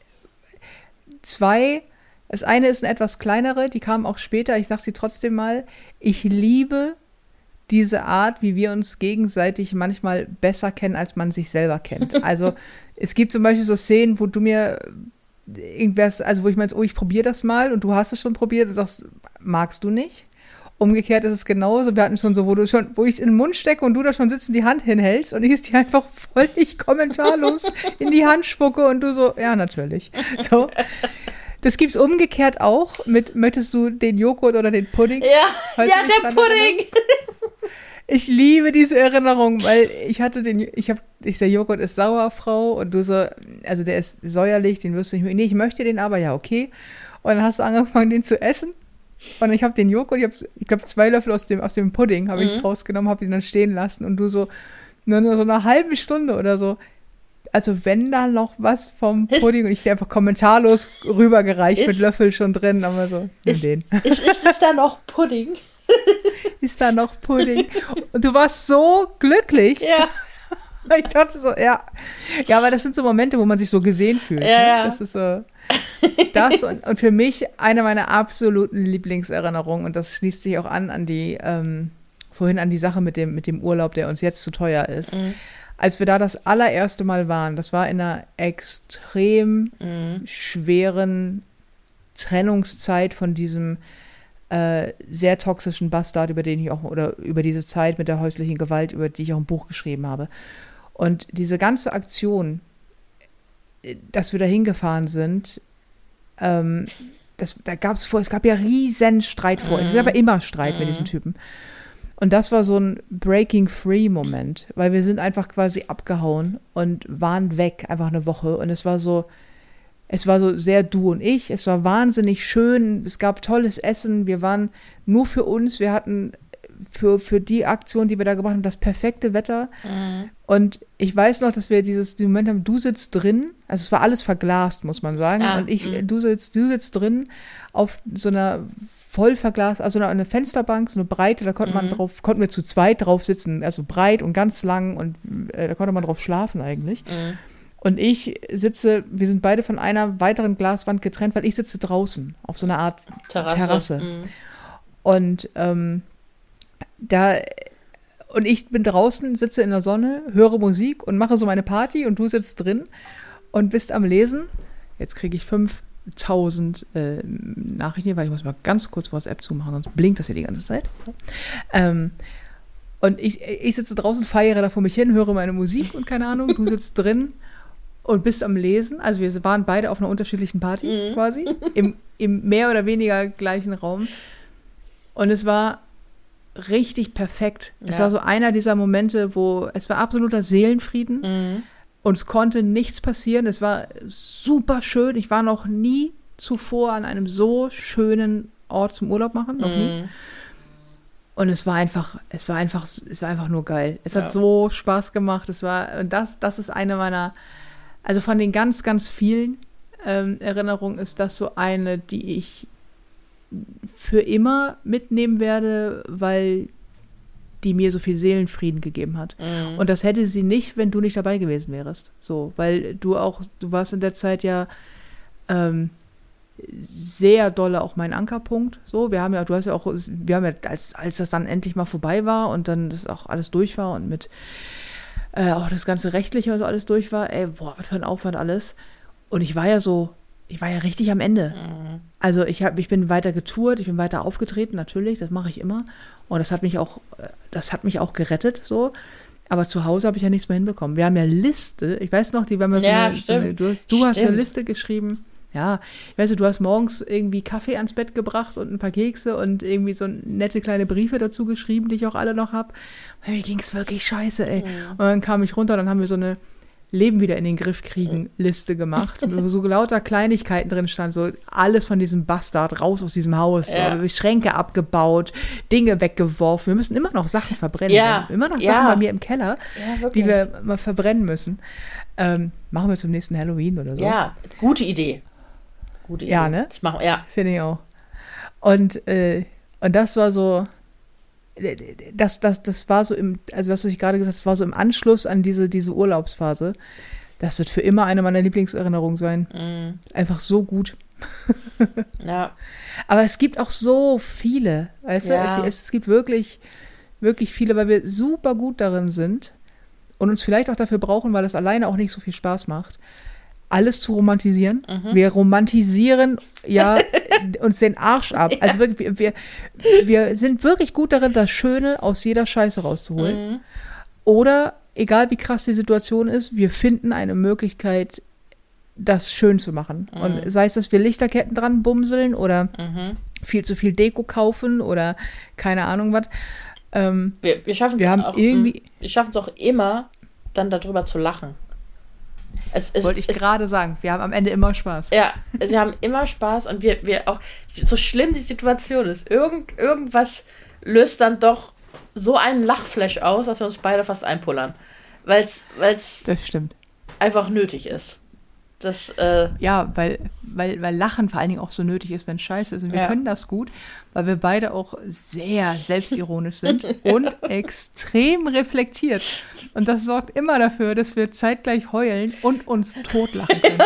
Speaker 1: das eine ist eine etwas kleinere, die kam auch später, ich sage sie trotzdem mal. Ich liebe diese Art, wie wir uns gegenseitig manchmal besser kennen, als man sich selber kennt. Also es gibt zum Beispiel so Szenen, wo du mir irgendwas, also wo ich meinst, ich probiere das mal und du hast es schon probiert und sagst, magst du nicht? Umgekehrt ist es genauso. Wir hatten schon so, wo ich es in den Mund stecke und du da schon sitzt und die Hand hinhältst und ich es dir einfach völlig kommentarlos in die Hand spucke und du so, ja, natürlich. So. Das gibt's umgekehrt auch mit, möchtest du den Joghurt oder den Pudding?
Speaker 2: Ja, der Pudding!
Speaker 1: Ich liebe diese Erinnerung, weil der Joghurt ist sauer, Frau, und du so, also der ist säuerlich, den wirst du nicht mehr, nee, ich möchte den aber, ja, okay. Und dann hast du angefangen, den zu essen. Und ich habe den Joghurt, ich glaube 2 Löffel aus dem Pudding habe ich rausgenommen, habe ihn dann stehen lassen und du so, nur so eine halbe Stunde oder so, also wenn da noch was vom Pudding und ich dir einfach kommentarlos rübergereicht mit Löffel schon drin, aber so,
Speaker 2: ist es da noch Pudding?
Speaker 1: Ist da noch Pudding? Und du warst so glücklich.
Speaker 2: Ja.
Speaker 1: Ich dachte so, ja. Ja, aber das sind so Momente, wo man sich so gesehen fühlt.
Speaker 2: Ja.
Speaker 1: Ne? Das ist so, das und für mich eine meiner absoluten Lieblingserinnerungen und das schließt sich auch an die, vorhin an die Sache mit dem Urlaub, der uns jetzt zu teuer ist. Als wir da das allererste Mal waren, das war in einer extrem schweren Trennungszeit von diesem sehr toxischen Bastard, über diese Zeit mit der häuslichen Gewalt, über die ich auch ein Buch geschrieben habe. Und diese ganze Aktion, dass wir da hingefahren sind, es gab ja riesen Streit vor. Es gab ja immer Streit mit diesem Typen. Und das war so ein Breaking-Free-Moment, weil wir sind einfach quasi abgehauen und waren weg, einfach eine Woche. Und es war so sehr du und ich. Es war wahnsinnig schön. Es gab tolles Essen. Wir waren nur für uns. Wir hatten für die Aktion, die wir da gemacht haben, das perfekte Wetter. Und ich weiß noch, dass wir diesen Moment haben, du sitzt drin, also es war alles verglast, muss man sagen. Und du sitzt drin auf so einer voll verglast, also eine Fensterbank, so eine Breite, da konnten wir zu zweit drauf sitzen, also breit und ganz lang und da konnte man drauf schlafen eigentlich. Und wir sind beide von einer weiteren Glaswand getrennt, weil ich sitze draußen auf so einer Art Terrasse. Und und ich bin draußen, sitze in der Sonne, höre Musik und mache so meine Party und du sitzt drin und bist am Lesen. Jetzt kriege ich 5000 Nachrichten, weil ich muss mal ganz kurz WhatsApp zumachen, sonst blinkt das hier die ganze Zeit. So. Und ich sitze draußen, feiere da vor mich hin, höre meine Musik und keine Ahnung, du sitzt drin und bist am Lesen. Also wir waren beide auf einer unterschiedlichen Party quasi, im mehr oder weniger gleichen Raum. Und es war richtig perfekt. Es war so einer dieser Momente, es war absoluter Seelenfrieden und es konnte nichts passieren. Es war super schön. Ich war noch nie zuvor an einem so schönen Ort zum Urlaub machen, noch nie. Und es war einfach nur geil. Es hat so Spaß gemacht. Das ist eine meiner, also von den ganz, ganz vielen Erinnerungen ist das so eine, die ich für immer mitnehmen werde, weil die mir so viel Seelenfrieden gegeben hat. Und das hätte sie nicht, wenn du nicht dabei gewesen wärst. So, weil du warst in der Zeit ja sehr dolle auch mein Ankerpunkt. So, wir haben ja, als das dann endlich mal vorbei war und dann das auch alles durch war und mit auch das ganze Rechtliche und so alles durch war, was für ein Aufwand alles. Und ich war ja richtig am Ende. Also ich bin weiter getourt, ich bin weiter aufgetreten, natürlich, das mache ich immer. Und das hat mich auch gerettet, so. Aber zu Hause habe ich ja nichts mehr hinbekommen. Wir haben ja Liste, ich weiß noch, du hast eine Liste geschrieben. Ja, ich weiß nicht, du hast morgens irgendwie Kaffee ans Bett gebracht und ein paar Kekse und irgendwie so nette kleine Briefe dazu geschrieben, die ich auch alle noch habe. Mir ging es wirklich scheiße, ey. Und dann kam ich runter, dann haben wir so eine Leben wieder in den Griff kriegen Liste gemacht, wo so lauter Kleinigkeiten drin stand, so alles von diesem Bastard raus aus diesem Haus, so, Schränke abgebaut, Dinge weggeworfen. Wir müssen immer noch Sachen verbrennen. Wir haben immer noch Sachen bei mir im Keller, die wir mal verbrennen müssen. Machen wir zum nächsten Halloween oder so.
Speaker 2: Ja, gute Idee.
Speaker 1: Ja, ne?
Speaker 2: Das machen wir,
Speaker 1: finde ich auch. Und das war so, das war so also das, was ich gerade gesagt habe, das war so im Anschluss an diese Urlaubsphase. Das wird für immer eine meiner Lieblingserinnerungen sein. Einfach so gut.
Speaker 2: Ja.
Speaker 1: Aber es gibt auch so viele, weißt du? Es gibt wirklich, wirklich viele, weil wir super gut darin sind und uns vielleicht auch dafür brauchen, weil es alleine auch nicht so viel Spaß macht, alles zu romantisieren. Wir romantisieren uns den Arsch ab. Also wirklich, wir sind wirklich gut darin, das Schöne aus jeder Scheiße rauszuholen. Oder, egal wie krass die Situation ist, wir finden eine Möglichkeit, das schön zu machen. Und sei es, dass wir Lichterketten dran bumseln oder viel zu viel Deko kaufen oder keine Ahnung was.
Speaker 2: Wir schaffen es auch immer, dann darüber zu lachen.
Speaker 1: Wollte ich gerade sagen, wir haben am Ende immer Spaß.
Speaker 2: Ja, wir haben immer Spaß und wir auch, so schlimm die Situation ist, irgendwas löst dann doch so einen Lachflash aus, dass wir uns beide fast einpullern. Weil's
Speaker 1: das stimmt.
Speaker 2: Einfach nötig ist.
Speaker 1: Ja, weil Lachen vor allen Dingen auch so nötig ist, wenn es scheiße ist. Und wir können das gut, weil wir beide auch sehr selbstironisch sind und extrem reflektiert. Und das sorgt immer dafür, dass wir zeitgleich heulen und uns totlachen können.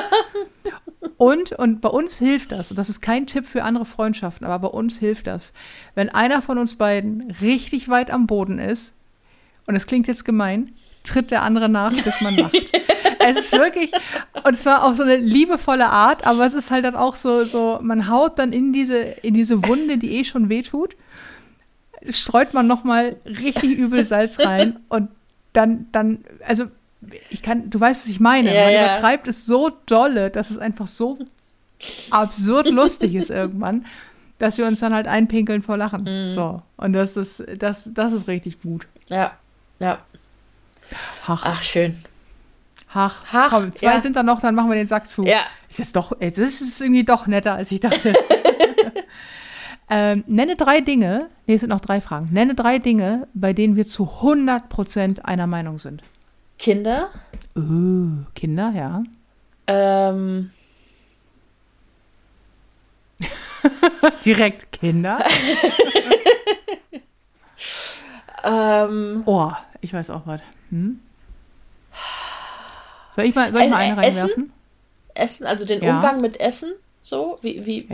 Speaker 1: Und bei uns hilft das, und das ist kein Tipp für andere Freundschaften, aber bei uns hilft das, wenn einer von uns beiden richtig weit am Boden ist, und es klingt jetzt gemein, tritt der andere nach, bis man lacht. Es ist wirklich, und zwar auf so eine liebevolle Art, aber es ist halt dann auch so, man haut dann in diese Wunde, die schon wehtut, streut man nochmal richtig übel Salz rein und dann, also du weißt, was ich meine. Man übertreibt es so dolle, dass es einfach so absurd lustig ist irgendwann, dass wir uns dann halt einpinkeln vor Lachen. So. Und das ist richtig gut.
Speaker 2: Ja. Ach, schön.
Speaker 1: Komm, 2 sind dann noch, dann machen wir den Sack zu.
Speaker 2: Ja.
Speaker 1: Jetzt ist es irgendwie doch netter, als ich dachte. Nenne 3 Dinge, es sind noch 3 Fragen. Nenne 3 Dinge, bei denen wir zu 100% einer Meinung sind.
Speaker 2: Kinder.
Speaker 1: Kinder, ja. Direkt Kinder. Ich weiß auch was. Soll ich mal eine reinwerfen?
Speaker 2: Essen, also den Umgang mit Essen, so, wie.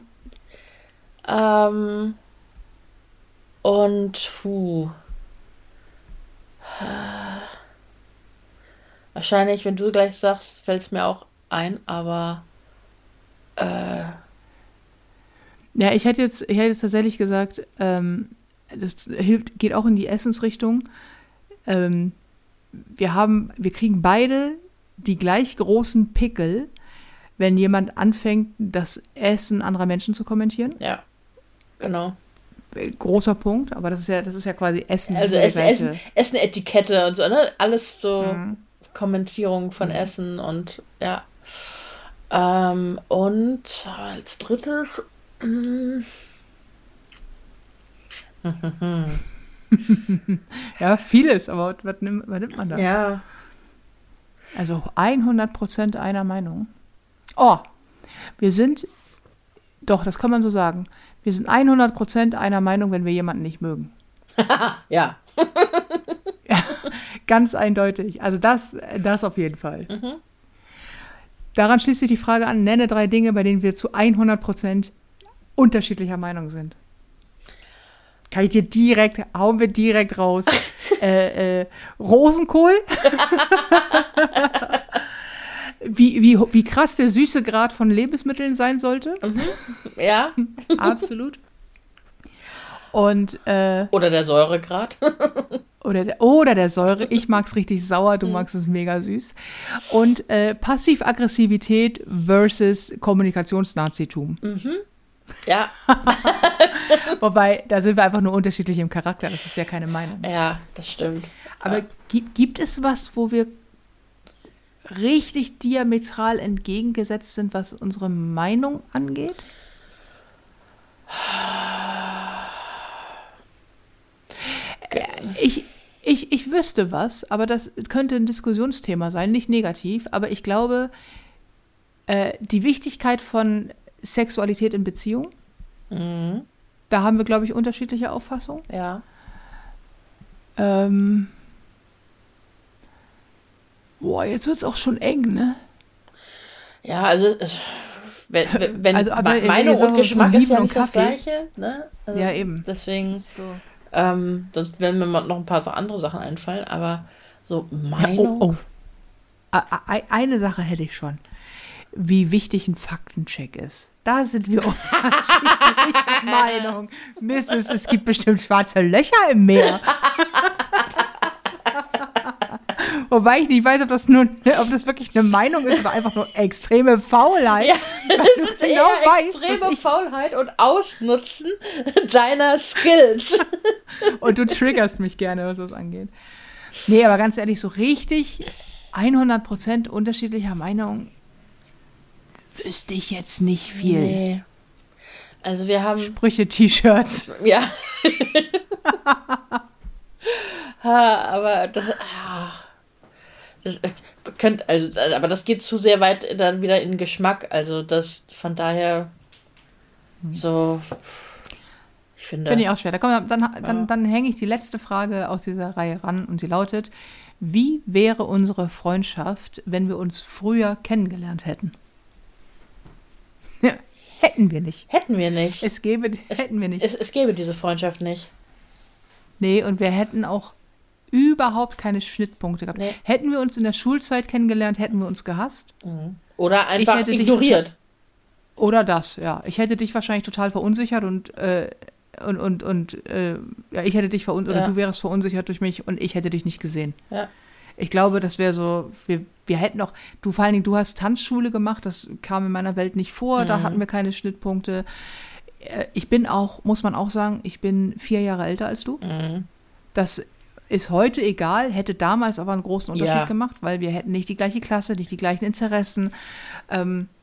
Speaker 2: Und wahrscheinlich, wenn du gleich sagst, fällt es mir auch ein, aber
Speaker 1: ja, ich hätte jetzt tatsächlich gesagt, das geht auch in die Essensrichtung. Wir kriegen beide die gleich großen Pickel, wenn jemand anfängt, das Essen anderer Menschen zu kommentieren.
Speaker 2: Ja, genau.
Speaker 1: Großer Punkt, aber das ist ja quasi Essen.
Speaker 2: Also Essen, Etikette und so, ne? Alles so Kommentierung von Essen und ja. Und als drittes
Speaker 1: ja, vieles, aber was nimmt man da?
Speaker 2: Ja.
Speaker 1: Also 100% einer Meinung. Oh, wir sind, doch, das kann man so sagen, wir sind 100% einer Meinung, wenn wir jemanden nicht mögen.
Speaker 2: Ja.
Speaker 1: Ja. Ganz eindeutig. Also das auf jeden Fall. Daran schließt sich die Frage an, nenne 3 Dinge, bei denen wir zu 100% unterschiedlicher Meinung sind. Hauen wir direkt raus. Rosenkohl. wie krass der Süßegrad von Lebensmitteln sein sollte.
Speaker 2: Ja.
Speaker 1: Absolut. Und,
Speaker 2: oder der Säuregrad.
Speaker 1: Oder der Säure. Ich mag es richtig sauer, du magst es mega süß. Und Passiv-Aggressivität versus Kommunikationsnazitum.
Speaker 2: Ja.
Speaker 1: Wobei, da sind wir einfach nur unterschiedlich im Charakter. Das ist ja keine Meinung.
Speaker 2: Ja, das stimmt.
Speaker 1: Aber gibt es was, wo wir richtig diametral entgegengesetzt sind, was unsere Meinung angeht? Ich wüsste was, aber das könnte ein Diskussionsthema sein, nicht negativ, aber ich glaube, die Wichtigkeit von Sexualität in Beziehung, da haben wir, glaube ich, unterschiedliche Auffassungen.
Speaker 2: Ja.
Speaker 1: Jetzt wird es auch schon eng, ne?
Speaker 2: Ja, also wenn Meinung und Geschmack ist ja nicht das Gleiche, ne? Also
Speaker 1: ja, eben.
Speaker 2: Deswegen, sonst werden mir noch ein paar so andere Sachen einfallen, aber so Meinung.
Speaker 1: Eine Sache hätte ich schon. Wie wichtig ein Faktencheck ist. Da sind wir unterschiedlicher Meinung. Mrs., es gibt bestimmt schwarze Löcher im Meer. Wobei ich nicht weiß, ob das wirklich eine Meinung ist oder einfach nur extreme Faulheit.
Speaker 2: Ja, das ist genau extreme Faulheit und Ausnutzen deiner Skills.
Speaker 1: Und du triggerst mich gerne, was das angeht. Nee, aber ganz ehrlich, so richtig 100% unterschiedlicher Meinung wüsste ich jetzt nicht viel.
Speaker 2: Nee. Also wir haben
Speaker 1: Sprüche-T-Shirts.
Speaker 2: Ja. Aber das könnte, aber das geht zu sehr weit dann wieder in Geschmack. Also das von daher so, ich finde.
Speaker 1: Finde ich auch schwer. Dann hänge ich die letzte Frage aus dieser Reihe ran und sie lautet: Wie wäre unsere Freundschaft, wenn wir uns früher kennengelernt hätten? Ja, hätten wir nicht.
Speaker 2: Hätten wir nicht.
Speaker 1: Hätten wir nicht.
Speaker 2: Es gäbe diese Freundschaft nicht.
Speaker 1: Nee, und wir hätten auch überhaupt keine Schnittpunkte gehabt. Nee. Hätten wir uns in der Schulzeit kennengelernt, hätten wir uns gehasst.
Speaker 2: Oder einfach ignoriert.
Speaker 1: Oder das, ja. Ich hätte dich wahrscheinlich total verunsichert und ich hätte dich oder du wärst verunsichert durch mich und ich hätte dich nicht gesehen.
Speaker 2: Ja.
Speaker 1: Ich glaube, das wäre so, wir hätten auch, vor allen Dingen, du hast Tanzschule gemacht, das kam in meiner Welt nicht vor, da hatten wir keine Schnittpunkte. Ich bin auch, muss man auch sagen, ich bin 4 Jahre älter als du. Das ist heute egal, hätte damals aber einen großen Unterschied gemacht, weil wir hätten nicht die gleiche Klasse, nicht die gleichen Interessen.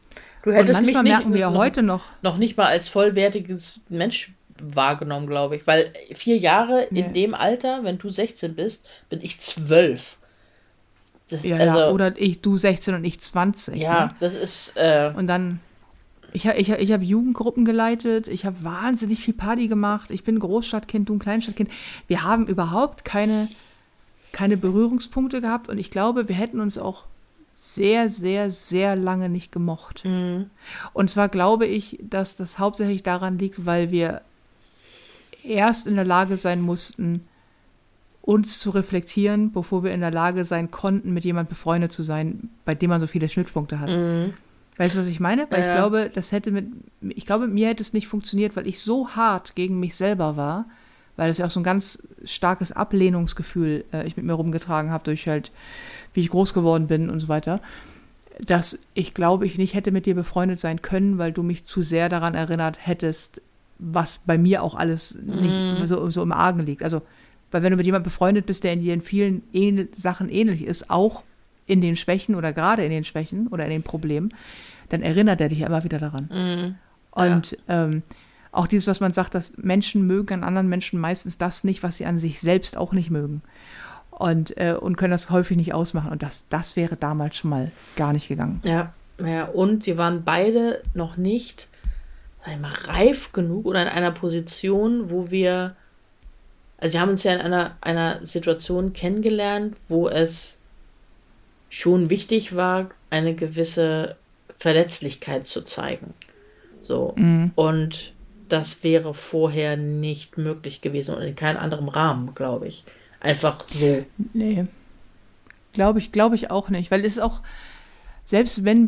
Speaker 2: Du hättest
Speaker 1: und
Speaker 2: mich
Speaker 1: manchmal
Speaker 2: nicht,
Speaker 1: merken wir ja heute
Speaker 2: noch nicht mal als vollwertiges Mensch wahrgenommen, glaube ich. Weil 4 Jahre in dem Alter, wenn du 16 bist, bin ich 12.
Speaker 1: Ja, oder du 16 und ich 20.
Speaker 2: Ja,
Speaker 1: ne?
Speaker 2: das ist...
Speaker 1: Und dann, ich hab Jugendgruppen geleitet, ich habe wahnsinnig viel Party gemacht, ich bin Großstadtkind, du ein Kleinstadtkind. Wir haben überhaupt keine Berührungspunkte gehabt und ich glaube, wir hätten uns auch sehr, sehr, sehr lange nicht gemocht. Und zwar glaube ich, dass das hauptsächlich daran liegt, weil wir erst in der Lage sein mussten, uns zu reflektieren, bevor wir in der Lage sein konnten, mit jemand befreundet zu sein, bei dem man so viele Schnittpunkte hat. Weißt du, was ich meine? Weil ich glaube, mit mir hätte es nicht funktioniert, weil ich so hart gegen mich selber war, weil das ja auch so ein ganz starkes Ablehnungsgefühl ich mit mir rumgetragen habe, durch halt, wie ich groß geworden bin und so weiter, dass ich glaube, ich nicht hätte mit dir befreundet sein können, weil du mich zu sehr daran erinnert hättest, was bei mir auch alles nicht so im Argen liegt. Also, weil wenn du mit jemandem befreundet bist, der in dir in vielen Sachen ähnlich ist, auch in den Schwächen oder gerade in den Schwächen oder in den Problemen, dann erinnert er dich ja immer wieder daran. Und auch dieses, was man sagt, dass Menschen mögen an anderen Menschen meistens das nicht, was sie an sich selbst auch nicht mögen. Und können das häufig nicht ausmachen. Und das wäre damals schon mal gar nicht gegangen.
Speaker 2: Ja, und sie waren beide noch nicht einmal reif genug oder in einer Position, wo wir haben uns ja in einer Situation kennengelernt, wo es schon wichtig war, eine gewisse Verletzlichkeit zu zeigen. So. Und das wäre vorher nicht möglich gewesen und in keinem anderen Rahmen, glaube ich. Einfach so.
Speaker 1: Nee. Glaube ich auch nicht. Weil es ist auch, selbst wenn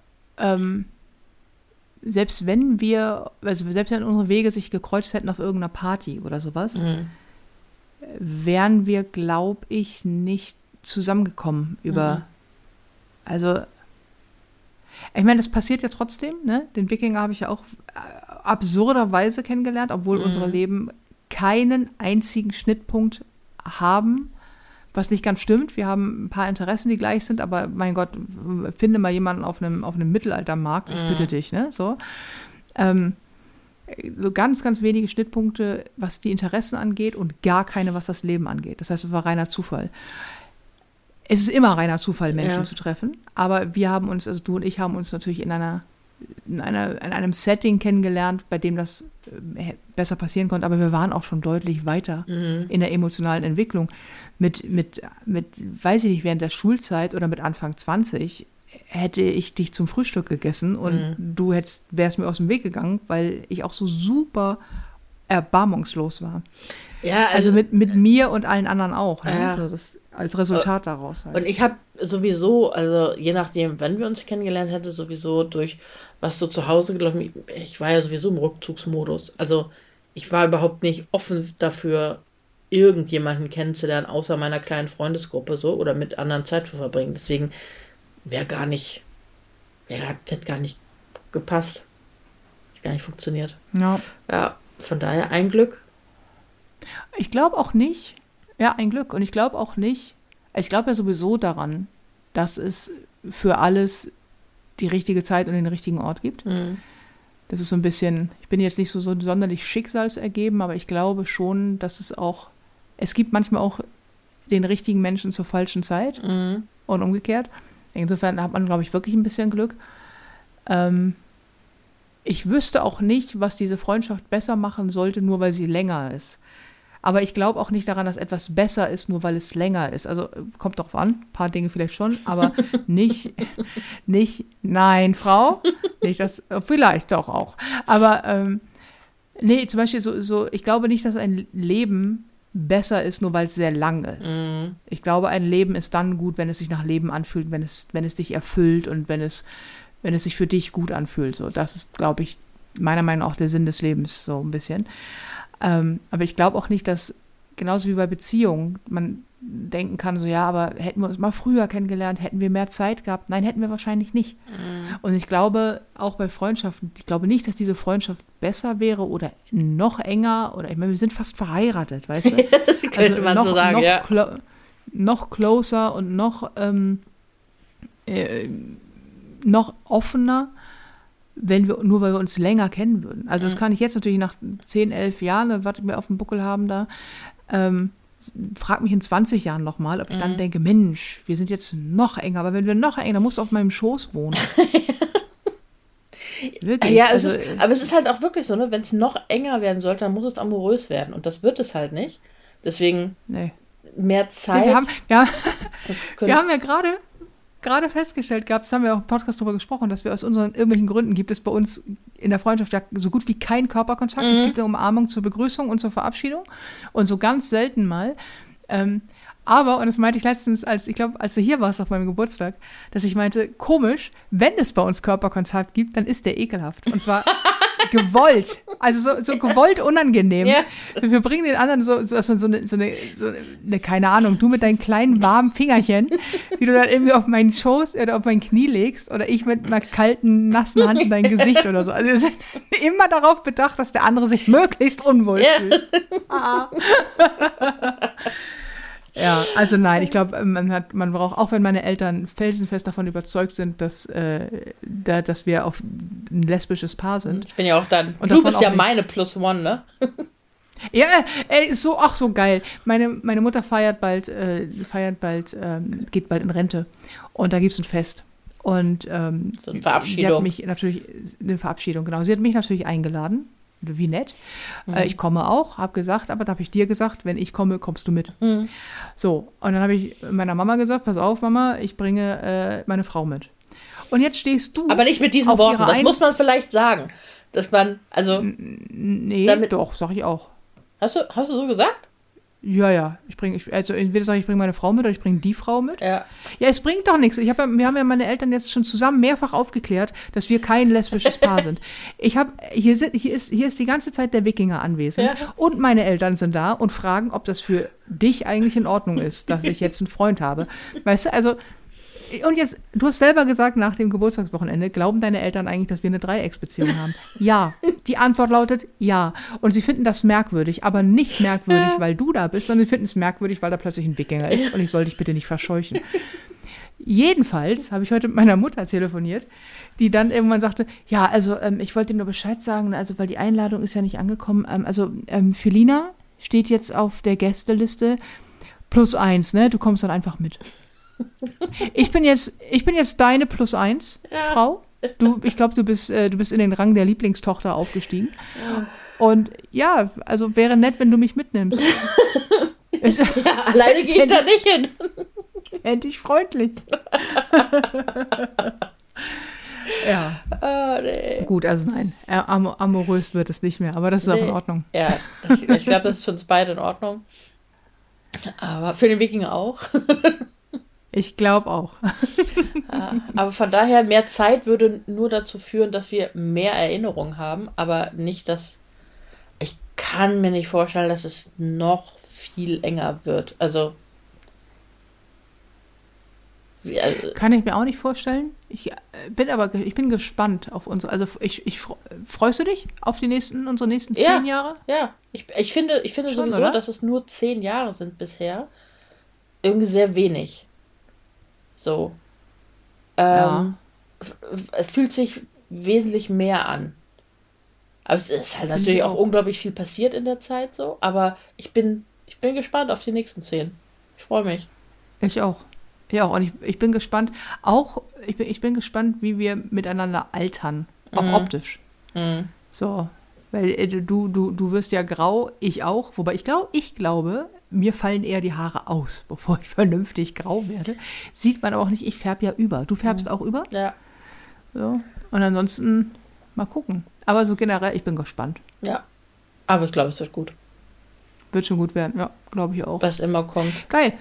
Speaker 1: unsere Wege sich gekreuzt hätten auf irgendeiner Party oder sowas, wären wir, glaube ich, nicht zusammengekommen über, also, ich meine, das passiert ja trotzdem, ne? Den Wikinger habe ich ja auch absurderweise kennengelernt, obwohl unsere Leben keinen einzigen Schnittpunkt haben, was nicht ganz stimmt. Wir haben ein paar Interessen, die gleich sind, aber mein Gott, finde mal jemanden auf einem Mittelaltermarkt, ich bitte dich, ne? So. So ganz, ganz wenige Schnittpunkte, was die Interessen angeht und gar keine, was das Leben angeht. Das heißt, es war reiner Zufall. Es ist immer reiner Zufall, Menschen zu treffen, aber wir haben uns, also du und ich haben uns natürlich in einem Setting kennengelernt, bei dem das besser passieren konnte, aber wir waren auch schon deutlich weiter in der emotionalen Entwicklung. Mit, weiß ich nicht, während der Schulzeit oder mit Anfang 20 hätte ich dich zum Frühstück gegessen und du wärst mir aus dem Weg gegangen, weil ich auch so super erbarmungslos war. Ja, also mit mir und allen anderen auch. Ne?
Speaker 2: Ja.
Speaker 1: Also das als Resultat daraus halt.
Speaker 2: Und ich habe sowieso, also je nachdem, wann wir uns kennengelernt hätten, sowieso durch was so zu Hause gelaufen, ich war ja sowieso im Rückzugsmodus. Also ich war überhaupt nicht offen dafür, irgendjemanden kennenzulernen, außer meiner kleinen Freundesgruppe so oder mit anderen Zeit zu verbringen. Deswegen hätte gar nicht gepasst. Hätte gar nicht funktioniert. Ja, von daher ein Glück.
Speaker 1: Ich glaube auch nicht. Ja, ein Glück. Und ich glaube auch nicht, ich glaube ja sowieso daran, dass es für alles die richtige Zeit und den richtigen Ort gibt. Das ist so ein bisschen, ich bin jetzt nicht so sonderlich schicksalsergeben, aber ich glaube schon, dass es gibt manchmal auch den richtigen Menschen zur falschen Zeit und umgekehrt. Insofern hat man, glaube ich, wirklich ein bisschen Glück. Ich wüsste auch nicht, was diese Freundschaft besser machen sollte, nur weil sie länger ist. Aber ich glaube auch nicht daran, dass etwas besser ist, nur weil es länger ist. Also kommt drauf an, ein paar Dinge vielleicht schon, aber nicht, nein, Frau, nicht das, vielleicht doch auch. Aber nee, zum Beispiel ich glaube nicht, dass ein Leben besser ist, nur weil es sehr lang ist. Ich glaube, ein Leben ist dann gut, wenn es sich nach Leben anfühlt, wenn es dich erfüllt und wenn es sich für dich gut anfühlt. So, das ist, glaube ich, meiner Meinung nach auch der Sinn des Lebens, so ein bisschen. Aber ich glaube auch nicht, dass, genauso wie bei Beziehungen, man denken kann, so ja, aber hätten wir uns mal früher kennengelernt, hätten wir mehr Zeit gehabt? Nein, hätten wir wahrscheinlich nicht. Und ich glaube, auch bei Freundschaften, ich glaube nicht, dass diese Freundschaft besser wäre oder noch enger oder, ich meine, wir sind fast verheiratet, weißt du?
Speaker 2: Könnte man so sagen, ja.
Speaker 1: Noch closer und noch offener, nur weil wir uns länger kennen würden. Also das kann ich jetzt natürlich nach 10, 11 Jahren, was wir auf dem Buckel haben da, frag mich in 20 Jahren nochmal, ob ich dann denke, Mensch, wir sind jetzt noch enger, aber wenn wir noch enger, dann musst du auf meinem Schoß wohnen. Wirklich.
Speaker 2: Ja, aber es ist halt auch wirklich so, ne? Wenn es noch enger werden sollte, dann muss es amorös werden. Und das wird es halt nicht. Deswegen mehr Zeit.
Speaker 1: Nee, wir haben ja gerade festgestellt gehabt, das haben wir auch im Podcast darüber gesprochen, dass wir aus irgendwelchen Gründen gibt es bei uns in der Freundschaft ja so gut wie keinen Körperkontakt. Es gibt eine Umarmung zur Begrüßung und zur Verabschiedung und so ganz selten mal. Aber, und das meinte ich letztens, als du hier warst auf meinem Geburtstag, dass ich meinte, komisch, wenn es bei uns Körperkontakt gibt, dann ist der ekelhaft. Und zwar gewollt. Also so gewollt unangenehm. Ja. Wir bringen den anderen so eine, keine Ahnung, du mit deinen kleinen warmen Fingerchen, die du dann irgendwie auf meinen Schoß oder auf mein Knie legst oder ich mit einer kalten, nassen Hand in dein Gesicht oder so. Also wir sind immer darauf bedacht, dass der andere sich möglichst unwohl fühlt. Ja, also nein, ich glaube, man braucht, auch wenn meine Eltern felsenfest davon überzeugt sind, dass wir auf ein lesbisches Paar sind.
Speaker 2: Ich bin ja auch dann. Und du bist ja meine Plus One, ne?
Speaker 1: Ja, ist auch so geil. Meine Mutter geht bald in Rente und da gibt es ein Fest. Und
Speaker 2: so eine Verabschiedung.
Speaker 1: Sie hat mich natürlich, eine Verabschiedung, genau. Sie hat mich natürlich eingeladen. Wie nett. Ich komme auch, habe gesagt, aber da habe ich dir gesagt, wenn ich komme, kommst du mit. So, und dann habe ich meiner Mama gesagt, pass auf, Mama, ich bringe meine Frau mit. Und jetzt stehst du.
Speaker 2: Aber nicht mit diesen Worten, das muss man vielleicht sagen. Dass man, also.
Speaker 1: Nee, doch, sag ich auch.
Speaker 2: Hast du so gesagt?
Speaker 1: Ja, entweder sage ich, bringe meine Frau mit oder ich bringe die Frau mit.
Speaker 2: Ja,
Speaker 1: es bringt doch nichts. Wir haben ja meine Eltern jetzt schon zusammen mehrfach aufgeklärt, dass wir kein lesbisches Paar sind. Hier ist die ganze Zeit der Wikinger anwesend und meine Eltern sind da und fragen, ob das für dich eigentlich in Ordnung ist, dass ich jetzt einen Freund habe. Weißt du, also, und jetzt, du hast selber gesagt, nach dem Geburtstagswochenende, glauben deine Eltern eigentlich, dass wir eine Dreiecksbeziehung haben? Ja. Die Antwort lautet ja. Und sie finden das merkwürdig, aber nicht merkwürdig, weil du da bist, sondern sie finden es merkwürdig, weil da plötzlich ein Wikinger ist und ich soll dich bitte nicht verscheuchen. Jedenfalls habe ich heute mit meiner Mutter telefoniert, die dann irgendwann sagte, ja, also ich wollte ihm nur Bescheid sagen, also weil die Einladung ist ja nicht angekommen. Felina steht jetzt auf der Gästeliste +1, ne? Du kommst dann einfach mit. Ich bin jetzt deine +1, Frau. Ich glaube, du bist in den Rang der Lieblingstochter aufgestiegen. Ja. Und ja, also wäre nett, wenn du mich mitnimmst.
Speaker 2: Alleine gehe ich da nicht hin.
Speaker 1: Fände ich freundlich. Ja.
Speaker 2: Oh, nee.
Speaker 1: Gut, also nein, amorös wird es nicht mehr, aber das ist auch in Ordnung.
Speaker 2: Ja, ich glaube, das ist für uns beide in Ordnung. Aber für den Wikinger auch.
Speaker 1: Ich glaube auch.
Speaker 2: Aber von daher, mehr Zeit würde nur dazu führen, dass wir mehr Erinnerungen haben, aber nicht, dass ich kann mir nicht vorstellen, dass es noch viel enger wird. Also
Speaker 1: kann ich mir auch nicht vorstellen. Ich bin gespannt auf unsere, also freust du dich auf unsere nächsten 10 Jahre?
Speaker 2: Ja, ich finde schon, sowieso, oder? Dass es nur 10 Jahre sind bisher. Irgendwie sehr wenig. So. Es fühlt sich wesentlich mehr an. Aber es ist halt natürlich auch unglaublich viel passiert in der Zeit so. Aber ich bin gespannt auf die nächsten 10. Ich freue mich.
Speaker 1: Ich auch. Und ich bin gespannt, ich bin gespannt, wie wir miteinander altern. Auch optisch. So. Weil du wirst ja grau, ich auch. Wobei ich glaube, mir fallen eher die Haare aus, bevor ich vernünftig grau werde. Sieht man aber auch nicht, ich färbe ja über. Du färbst auch über?
Speaker 2: Ja.
Speaker 1: So. Und ansonsten mal gucken. Aber so generell, ich bin gespannt.
Speaker 2: Ja. Aber ich glaube, es wird gut.
Speaker 1: Wird schon gut werden, ja, glaube ich auch.
Speaker 2: Was immer kommt.
Speaker 1: Geil.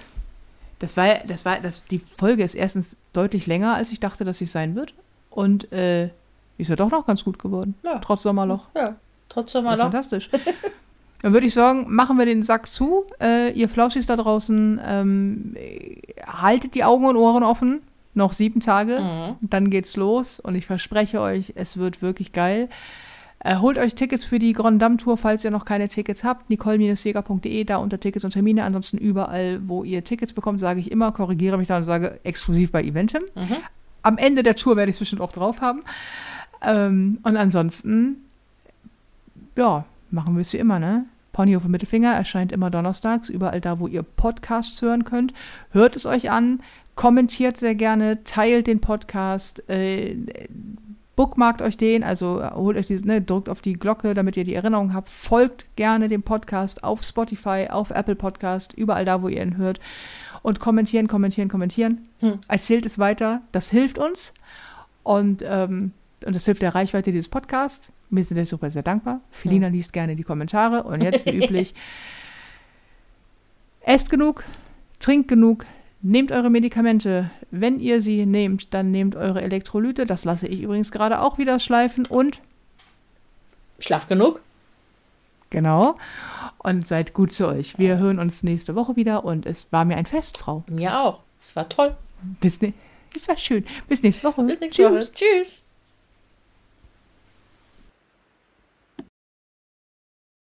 Speaker 1: Die Folge ist erstens deutlich länger, als ich dachte, dass sie sein wird. Und ist ja doch noch ganz gut geworden. Ja. Trotz Sommerloch.
Speaker 2: Ja, trotz Sommerloch.
Speaker 1: Ja, fantastisch. Dann würde ich sagen, machen wir den Sack zu. Ihr Flauschis da draußen, haltet die Augen und Ohren offen. Noch 7 Tage, dann geht's los. Und ich verspreche euch, es wird wirklich geil. Holt euch Tickets für die Grand Dame Tour, falls ihr noch keine Tickets habt. nicole-seger.de, da unter Tickets und Termine. Ansonsten überall, wo ihr Tickets bekommt, sage ich immer, korrigiere mich da und sage exklusiv bei Eventim. Am Ende der Tour werde ich es bestimmt auch drauf haben. Und ansonsten, ja, machen wir es wie immer, ne? Ponyhof und Mittelfinger erscheint immer donnerstags, überall da, wo ihr Podcasts hören könnt. Hört es euch an, kommentiert sehr gerne, teilt den Podcast, bookmarkt euch den, also holt euch diesen, ne, drückt auf die Glocke, damit ihr die Erinnerung habt. Folgt gerne dem Podcast auf Spotify, auf Apple Podcast, überall da, wo ihr ihn hört. Und kommentieren. Erzählt es weiter, das hilft uns. Und das hilft der Reichweite dieses Podcasts. Wir sind euch super sehr dankbar. Felina liest gerne die Kommentare. Und jetzt, wie üblich, esst genug, trinkt genug, nehmt eure Medikamente. Wenn ihr sie nehmt, dann nehmt eure Elektrolyte. Das lasse ich übrigens gerade auch wieder schleifen. Und
Speaker 2: schlaft genug.
Speaker 1: Genau. Und seid gut zu euch. Wir hören uns nächste Woche wieder. Und es war mir ein Fest, Frau.
Speaker 2: Mir auch. Es war toll.
Speaker 1: Es war schön. Bis nächste Woche.
Speaker 2: Bis nächste Woche. Tschüss.